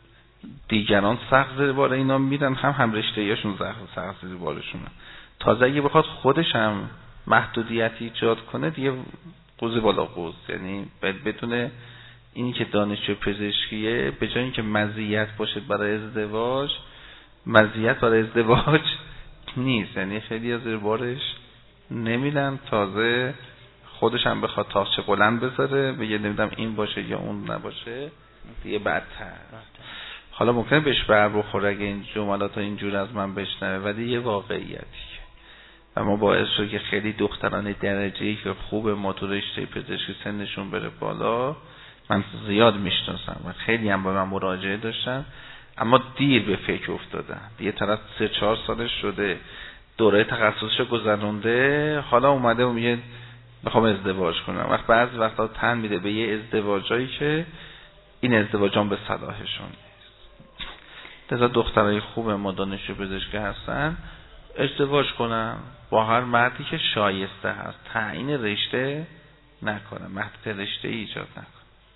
دیگران سخت زیر بار اینا میرن، هم هم رشته‌ایشون سخت زیر بارشونه. تازه اگه بخواد خودش هم محدودیتی ایجاد کنه دیگه قوز بالا قوز، یعنی بدون اینی که دانشجو پزشکیه به جای اینکه مزیت باشه برای ازدواج، مزیت برای ازدواج نیست، یعنی خیلی از زیر بارش نمیدن، تازه خودش هم بخواد تاقچه بلند بذاره بگه نمیدم این باشه یا اون نباشه دیگه بدتر. حالا ممکنه بهش بر بخوره اگه این جملات اینجور از من بشنوه، ولی یه واقعیتی و ما باعث شد که خیلی دختران درجه‌ای که خوب ما تو رشته پزشکی سنشون بره بالا، من زیاد میشناسم و خیلی هم با من مراجعه داشتن، اما دیر به فکر افتادن. دیگه طرف سه چهار سالش شده دوره تخصصشو گذرونده، حالا اومده و میگه میخوام ازدواج کنم. وقت بعضی وقتا تن میده به یه ازدواجایی که این ازدواجان به صلاحشون نیست. لذا دخترای خوب ما دانشجو پزشکی هستن ازدواج کنن با هر مردی که شایسته هست، تعیین رشته نکنن، محدود رشته ایجاد نکنن.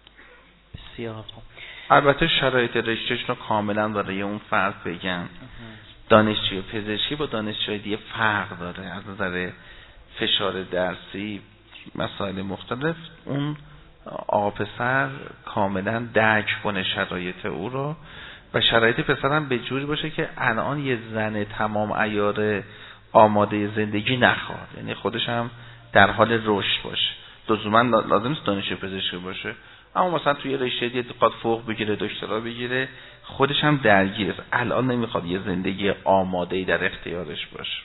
بسیار خوب. البته شرایط رشتهش رو کاملا برای اون فرد بگن. دانشجوی پزشکی با دانشجوی دیگه فرق داره از نظر فشار درسی، مسائل مختلف. اون آقا پسر کاملا درک کنه شرایط او رو و شرایط پسر هم به جوری باشه که الان یه زن تمام عیار آماده زندگی نخواد، یعنی خودش هم در حال رشد باشه. لزوما لازم نیست دانشجو پزشکی باشه، اما مثلا توی رشته دیگه بخواد فوق بگیره، دکترا بگیره، خودش هم درگیره، الان نمیخواد یه زندگی آماده‌ای در اختیارش باشه.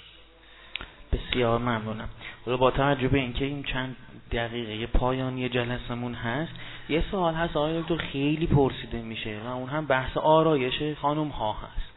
بسیار ممنونم. حالا با توجه به اینکه این چند دقیقه پایانی جلسمون هست، یه سوال هست آقای دکتر خیلی پرسیده میشه و اون هم بحث آرایش خانم ها هست.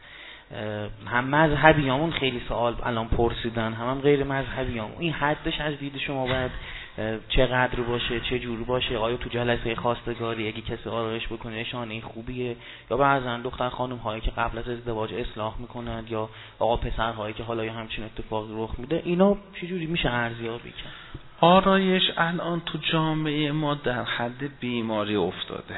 هم مذهبیامون خیلی سوال الان پرسیدن، هم, هم غیر مذهبیامون. این حدش از دید شما باید چقدر باشه، چه جور باشه؟ آیا تو جلسه خواستگاری اگه کسی آرایش بکنه نشانه خوبیه، یا بعضا دختر خانم هایی که قبل از ازدواج اصلاح میکنن، یا آقا پسر هایی که حالا یا همچین اتفاقی رخ میده، اینا چه جوری میشه ارزیابی کرد؟ آرایش الان تو جامعه ما در حد بیماری افتاده.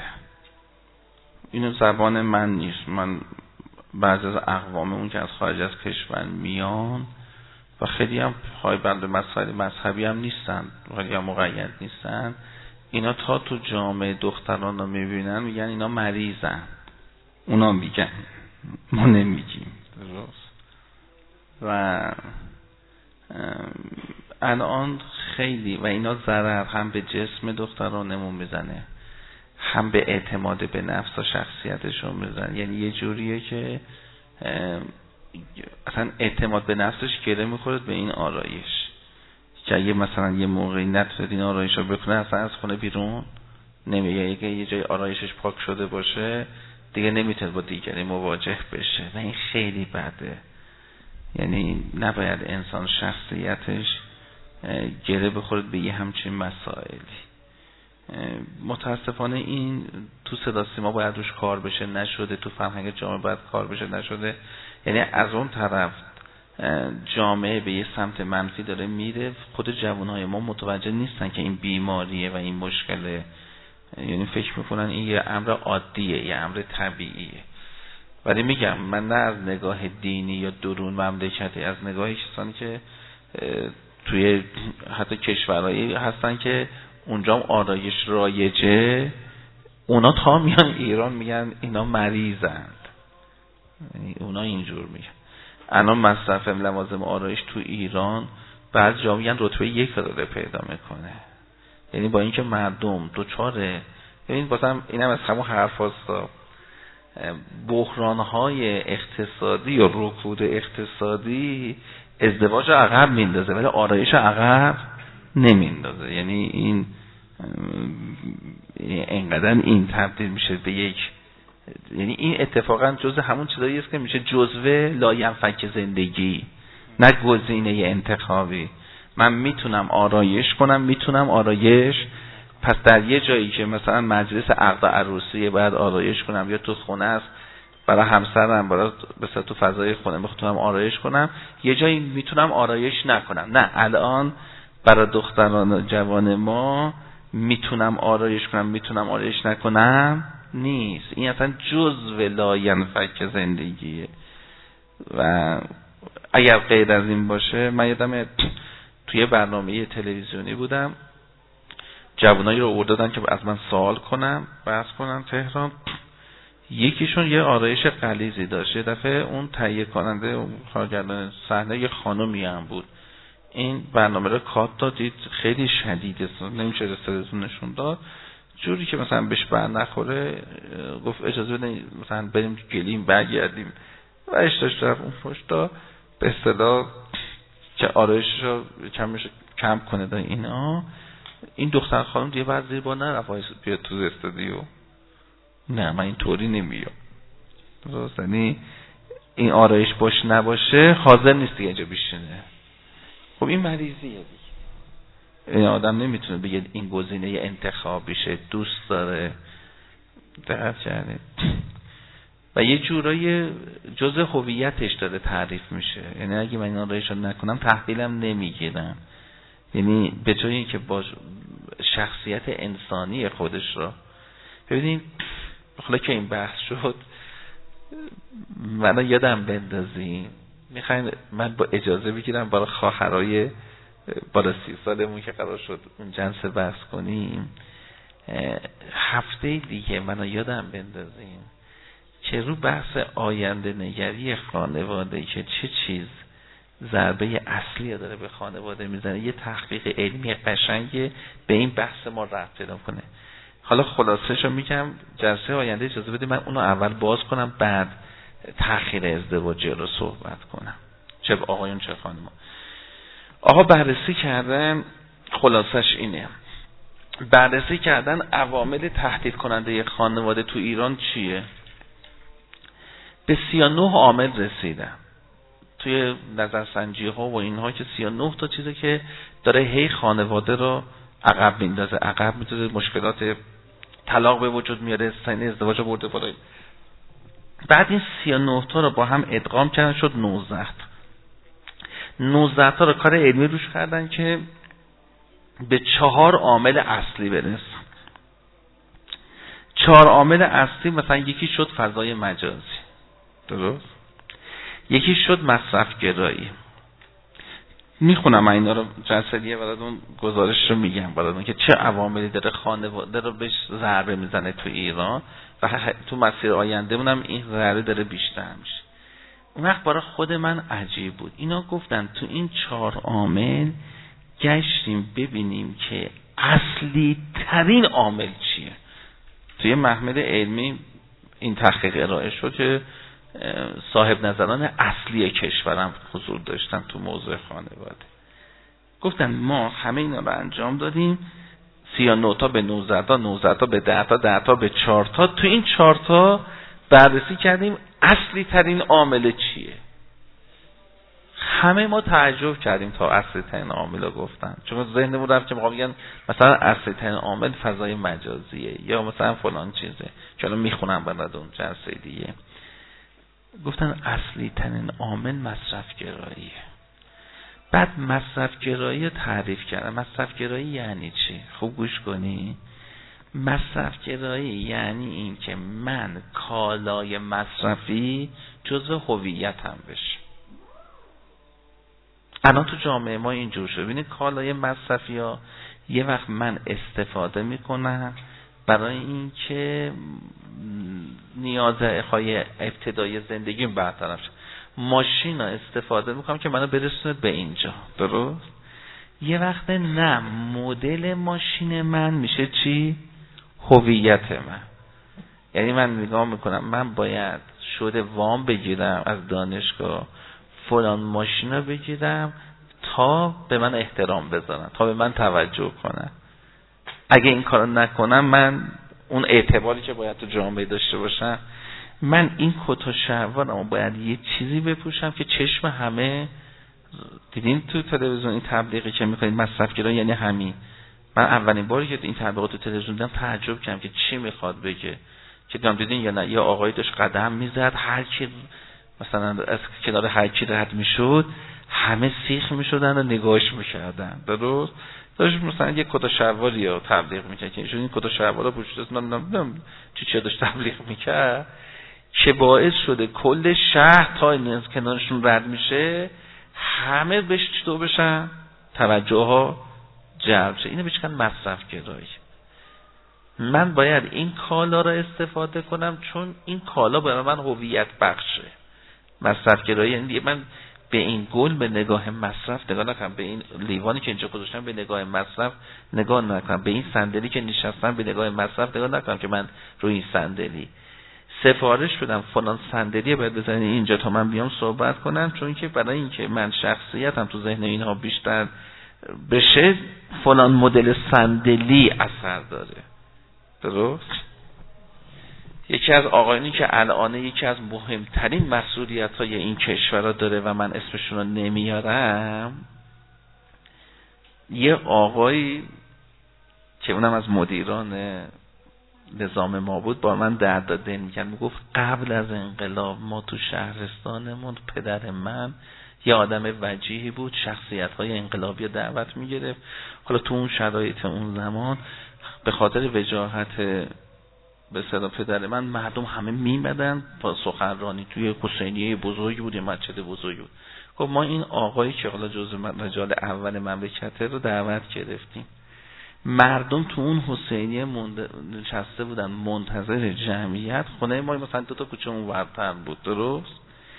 اینو زبان من نیست، من بعضی از اقوام اون که از خارج از کشور میان و خیلی هم های بند مسائل مذهبی هم نیستن، خیلی هم مقید نیستن، اینا تا تو جامعه دختران رو میبینن میگن اینا مریضن، اونا میگن، ما نمیگیم. درست. و الان خیلی و اینا ضرر هم به جسم دخترانمون میزنه، هم به اعتماد به نفس و شخصیتشون میزنه. یعنی یه جوریه که اصلا اعتماد به نفسش گره میخوره به این آرایش، که اگه مثلا یه موقعی نتونه این آرایش رو بکنه اصلا از خونه بیرون نمیگه. اگه یه جای آرایشش پاک شده باشه دیگه نمیتونه با دیگری مواجه بشه و این خیلی بده. یعنی نباید انسان شخصیتش گره بخوره به یه همچین مسائلی. متاسفانه این تو صدا سیما باید روش کار بشه، نشده. تو فرهنگ جامعه باید کار بشه، نشده. یعنی از اون طرف جامعه به یه سمت منفی داره میره، خود جوانهای ما متوجه نیستن که این بیماریه و این مشکله، یعنی فکر میکنن این یه امر عادیه، یه امر طبیعیه. ولی میگم من نه از نگاه دینی یا درون مملکتی، از نگاه کسانی که توی حتی کشورهایی هستن که اونجا آرایش رایجه، اونا تا میان ایران میگن اینا مریضند، اونا اینجور میگن. الان مصرف لوازم آرایش تو ایران بعضی جا میگن رتبه یک داره پیدا میکنه. یعنی با اینکه مردم دوچاره، ببین بازم اینم از همون حرف هستا، بحرانهای اقتصادی یا رکود اقتصادی ازدواج عقب میندازه ولی آرایش عقب نمیندازه. یعنی این اینقدر این تبدیل میشه به یک، یعنی این اتفاقا جزء همون چیزایی است که میشه جزوه لاینفک زندگی، نه گزینه انتخابی. من میتونم آرایش کنم، میتونم آرایش، پس در یه جایی که مثلا مجلس عقد و عروسی باید آرایش کنم، یا تو خونه است برای همسرم، برای مثلا تو فضای خونه میتونم آرایش کنم، یه جایی میتونم آرایش نکنم. نه، الان برای دختران جوان ما میتونم آرایش کنم، میتونم آرایش نکنم نیست. این اصلا جزء لاینفک زندگیه. و اگر غیر از این باشه، من یادم توی برنامه تلویزیونی بودم، جوانایی رو آوردن که از من سوال کنم، بحث کنم تهران. یکیشون یه آرایش غلیظی داشت. یه دفعه اون تهیه کننده کارگردان صحنه یه خانومی هم بود. این برنامه رو کات داد، دید خیلی شدیده، نمیشه رسالتون نشون داد، جوری که مثلا بهش بر نخوره گفت اجازه بدین مثلا بریم گلیم برگردیم و اشتاش رفت اون پشتا به اصطلاح که آرایشش رو کمش کم کنه. دا اینا این دختر خانم دیگه بعد زیر با نرفت بیاد تو استودیو. نه، من این طوری نمیام. درست، یعنی این آرایش باش نباشه حاضر نیست دیگه اینجا بشینه. خب این مریضیه دیگه. این آدم نمیتونه بگه این گزینه انتخابیشه، دوست داره. دقت کردید؟ و یه جورای جزء هویتش داره تعریف میشه. یعنی اگه من این آرایش رو نکنم تحویلم نمیگیرم. یعنی به جای اینکه با شخصیت انسانی خودش رو ببینید. حالا که این بحث شد، منو یادم بندازیم، میخواین من با اجازه بگیرم برای خواهرای بالا سی سالمون که قرار شد اون جنس بحث کنیم، هفته دیگه منو یادم بندازیم که رو بحث آینده نگری خانواده که چه چیز ضربه اصلی داره به خانواده میزنه، یه تحقیق علمی قشنگه به این بحث ما ربط پیدا کنه. حالا خلاصه‌شو میگم، جلسه آینده اجازه بدید من اونو اول باز کنم، بعد تأخیر ازدواج رو صحبت کنم، چه آقایون چه خانم‌ها. آقا بررسی کردن، خلاصش اینه، بررسی کردن عوامل تهدید کننده خانواده تو ایران چیه. به سی و نه عامل رسیدن توی نظرسنجی ها و اینها که سی و نه تا چیزه که داره هی خانواده رو عقب میندازه عقب میندازه مشکلات طلاق به وجود میاره، سن ازدواج رو برده بالا. بعد این سی و نه تا رو با هم ادغام کردن شد نوزده تا. نوزده تا رو کار علمی روش کردن که به چهار عامل اصلی برسن. چهار عامل اصلی مثلا یکی شد فضای مجازی، درست؟ یکی شد مصرف گرایی. میخونم من اینا رو جلسه براتون گزارش رو میگم براتون که چه عواملی داره خانواده رو بهش ضربه میزنه تو ایران و تو مسیر آینده مونم این ضربه داره بیشتر میشه. اون وقت برای خود من عجیب بود. اینا گفتن تو این چهار عامل گشتیم ببینیم که اصلی ترین عامل چیه. توی محمل علمی این تحقیق ارائه شد که صاحب نظران اصلی کشورم حضور داشتن تو موضوع خانواده. گفتن ما همه اینا رو انجام دادیم، سی و نه تا به نوزده تا، نوزده تا به ده تا، ده تا به چهار تا. تو این چهار تا بررسی کردیم اصلی ترین عامل چیه. همه ما تعجب کردیم تا اصلی ترین عامل رو گفتن، چون ذهنمون رفت که میخوام بگن مثلا اصلی ترین عامل فضای مجازیه یا مثلا فلان چیزه که الان میخونم براتون جلسه دیگه. گفتن اصلی ترین عامل مصرف گراییه. بعد مصرف گرایی تعریف کردن. مصرف گرایی یعنی چی؟ خوب گوش کنی. مصرف گرایی یعنی این که من کالای مصرفی جزء هویتم بشه. الان تو جامعه ما اینجور شده. ببینید کالای مصرفی ها یه وقت من استفاده میکنم برای این که نیازهای ابتدایی زندگیم برطرف شه. ماشین ها استفاده میکنم که منو برسونه به اینجا، درست؟ یه وقت نه، مدل ماشین من میشه چی؟ هویت من. یعنی من نگاه میکنم من باید شده وام بگیرم از دانشگاه، فلان ماشین رو بگیرم تا به من احترام بذارن، تا به من توجه کنن. اگه این کارو نکنم من اون اعتباری که باید تو جامعه داشته باشم، من این کت و شلوارمو باید یه چیزی بپوشم که چشم همه. دیدین تو تلویزیون این تبلیغی که میکنید مصرفگرا یعنی همین. من اولین باری که این تبلیغات تو تلویزیون دیدم تعجب کردم که چی میخواد بگه. که دیدم دیدین یا نه، یه آقایی داشت قدم میزد، هر کی مثلا از کنار هر کی رد میشد همه سیخ میشدن و نگاهش میکردن. درست داشت مثلا یه کت و شلواری رو تبلیغ میکرد که ایشون این کت و شلوار رو پوشیده، نمیدونم چی چی داشت تبلیغ میکرد که باعث شده کل شهر تا این از کنارشون رد میشه همه بهش چطور بشن، توجه ها جلب شه. اینو بهش میگن مصرف گرایی. من باید این کالا را استفاده کنم چون این کالا برای من هویت بخشه. مصرف گرایی یعنی من به این گل به نگاه مصرف نگاه نکنم، به این لیوانی که اینجا گذاشتم به نگاه مصرف نگاه نکنم، به این صندلی که نشستم به نگاه مصرف نگاه نکنم که من روی این صندلی سفارش بدم فلان صندلی باید بزنید اینجا تا من بیام صحبت کنم، چون که برای اینکه من شخصیتم تو ذهن اینها بیشتر بشه فلان مدل صندلی اثر داره. درست؟ یکی از آقایانی که الان یکی از مهمترین مسئولیت‌های این کشور داره و من اسمشون رو نمیارم، یه آقایی که اونم از مدیران نظام ما بود با من درد دادن میکرد، میگفت قبل از انقلاب ما تو شهرستانمون پدر من یه آدم وجیهی بود، شخصیت‌های انقلابی دعوت میگرفت. حالا تو اون شرایط اون زمان به خاطر وجاهت به صدا پدر من مردم همه میمدن با سخنرانی توی حسینیه بزرگی بود، یه مسجد بزرگی بود. خب ما این آقایی که حالا جزء رجال اول مملکته رو دعوت گرفتیم، مردم تو اون حسینیه نشسته بودن منتظر جمعیت. خونه ما مثلا دو تا کوچه اون ورتر بود. درست؟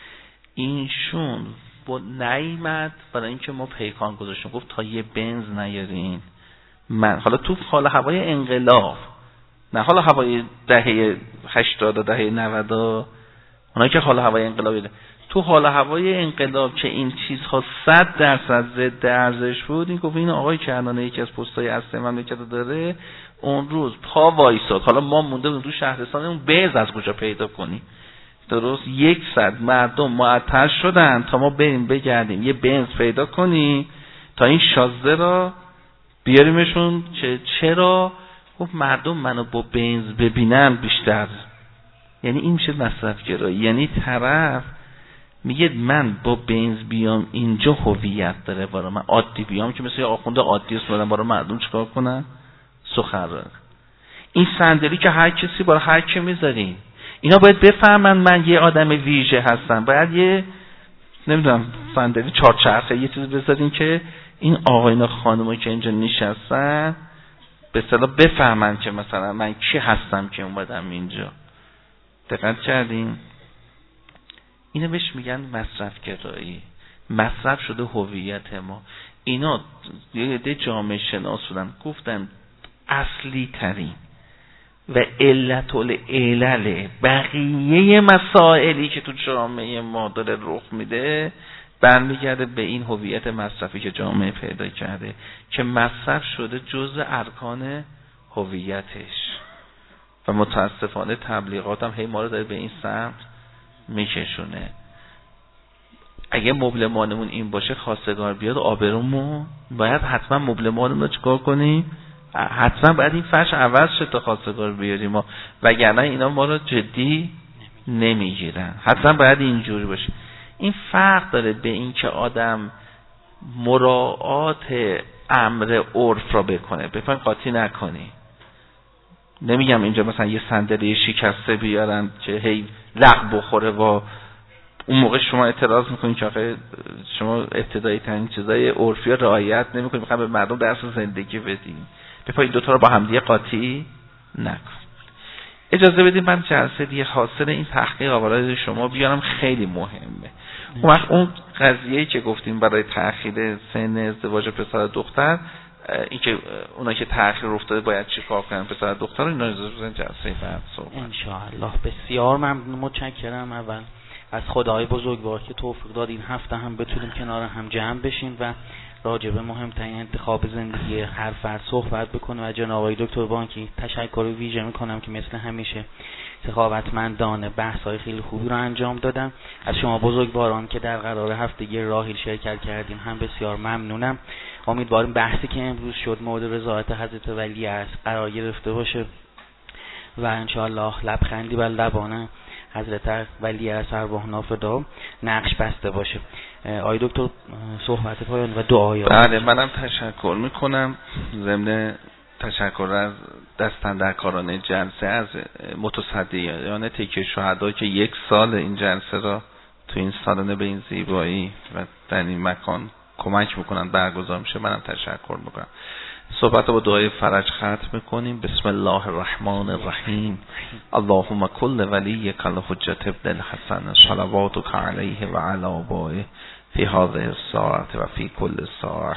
اینشون با نیامد برای اینکه ما پیکان گذاشتیم، گفت تا یه بنز نیارین. من حالا تو حال هوای انقلاب، نه حالا هوای دهه هشتاد دهه نود، اونایی که حال هوای انقلابی ده. تو حال هوای انقلاب که این چیزها صد درصد ضد ارزش بود، این گفت این آقای که الان یکی از پست‌های اصلی مملکت داره اون روز پا وایساد. حالا ما مونده بودیم تو شهرستان اون بنز از کجا پیدا کنی. درست؟ یک صد مردم معطل شدن تا ما بریم بگردیم یه بنز پیدا کنی تا این شازده را بیاریمشون. که چرا؟ گفت مردم منو با بنز ببینن بیشتر. یعنی این میشه مصرف گرایی. یعنی طرف میگه من با بنز بیام اینجا هویت داره برای من، عادی بیام که مثل یه آخونده عادی است برای مردم چیکار کنن؟ سخنرانی. این صندلی که هر کسی برای هر کی میذارین، اینا باید بفهمن من یه آدم ویژه هستم. باید یه نمیدونم صندلی چهارچرخه یه چیزی بذارین که این آقایان خانمایی که اینجا نشستن به اصطلاح بفهمن که مثلا من کی هستم که اومدم اینجا. دقت کردین؟ اینو بهش میگن مصرف گرایی. مصرف شده هویت ما. اینا یه عده جامعه شناس بودن گفتن اصلی ترین و علت العلل بقیه مسائلی که تو جامعه ما داره رخ میده برمیگرده به این هویت مصرفی که جامعه پیدا کرده که مصرف شده جزء ارکان هویتش. و متاسفانه تبلیغات هم هی ما رو داره به این سمت میکشونه. اگه مبلمانمون این باشه خواستگار بیاد آبرومون، باید حتما مبلمانمون رو چکار کنیم؟ حتما باید این فرش عوض شد تا خواستگار بیاریم ما، وگرنه اینا ما رو جدی نمیگیرن. حتما باید اینجوری باشه. این فرق داره به این که آدم مراعات امر عرف را بکنه. بفهم قاطی نکنی. نمیگم اینجا مثلا یه صندلی شکسته بیارن که هی لغ بخوره و اون موقع شما اعتراض میکنین که آخه شما ابتدایی ترین چیزای عرفی رو رعایت نمیکنید، میخوام به مردم درس زندگی بدین. بفهم این دوتا رو با هم دیگه قاطی نکن. اجازه بدید من جلسه دیگه حاصل این تحقیق آوارای شما بیارم، خیلی مهمه. اون وقت اون قضیه‌ای که گفتیم برای تأخیر سن ازدواج پسر و دختر، این که اونا که تأخیر افتاده باید چی کار کنن پسر و دختر رو، اینا اجازه بدید جلسه بعد صحبت ان شاء الله. بسیار ممنون، متشکرم اول از خدای بزرگوار که توفیق داد این هفته هم بتونیم کنار هم جمع بشیم و راجع به مهمترین انتخاب زندگی هر فرد صحبت بکنه و جناب آقای دکتر بانکی تشکر ویژه میکنم که مثل همیشه سخاوتمندانه بحث‌های خیلی خوبی رو انجام دادم. از شما بزرگواران که در قرار هفتگی راحیل شرکت کردیم هم بسیار ممنونم. امیدواریم بحثی که امروز شد مورد رضایت حضرت ولی است قرار گرفته باشه و انشاءالله لبخندی بر لبان حضرت ولی است ارواح نافدا نقش بسته باشه. آقای دکتر صحبت پایان و دعایی. بله منم تشکر میکنم ضمن تشکر از دستاندرکاران جلسه از متصدیان تکیه شهدا که یک سال این جلسه را تو این سالانه به این زیبایی و در این مکان کمک میکنن برگزار میشه. منم تشکر میکنم. صحبت با دعای فرج ختم میکنیم. بسم الله الرحمن الرحیم. اللهم کل ولیک الحجة ابن الحسن صلواتک علیه و علی آبائه فی هذه الساعة و فی کل ساعة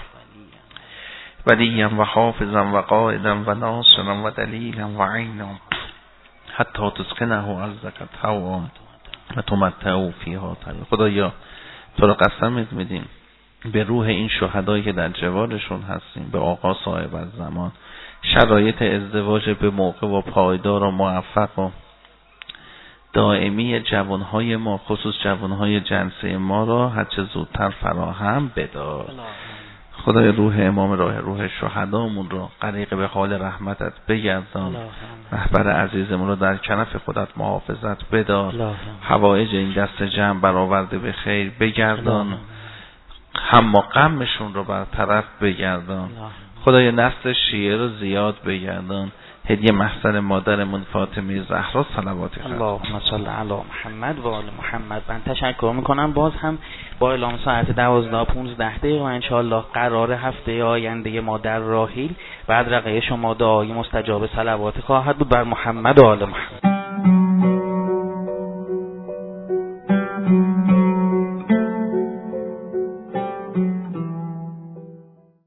ولیا و حافظا و قائدا و ناصرا و دلیلا و عینا حتی تسکنه عزک طوعا و تمتعوا فیها طویلا. خدایا تو را قسم میدیم به روح این شهدایی که در جوارشون هستیم، به آقا صاحب الزمان، شرایط ازدواج به موقع و پایدار و موفق و دائمی جوانهای ما، خصوص جوانهای جنسه ما را هرچه زودتر فراهم بدار. خدای روح امام راه روح شهدامون رو غریق به حال رحمتت بگردان. رهبر عزیزمون رو در کنف خودت محافظت بدار. حوائج این دست جمع برآورده به خیر بگردان. هم و غمشون رو برطرف بگردان. خدای نسل شیعه رو زیاد بگردان. هدیه محسن مادرمون فاطمه زهرا صلوات خیر. اللهم صل علی محمد و آل محمد. من تشکر میکنم. باز هم با اعلام ساعت دوازده پانزده دقیقه و انشاءالله قرار هفته آینده ما در راحیل و ادرقه شما دعای مستجاب صلوات خواهد بود بر محمد و آل محمد.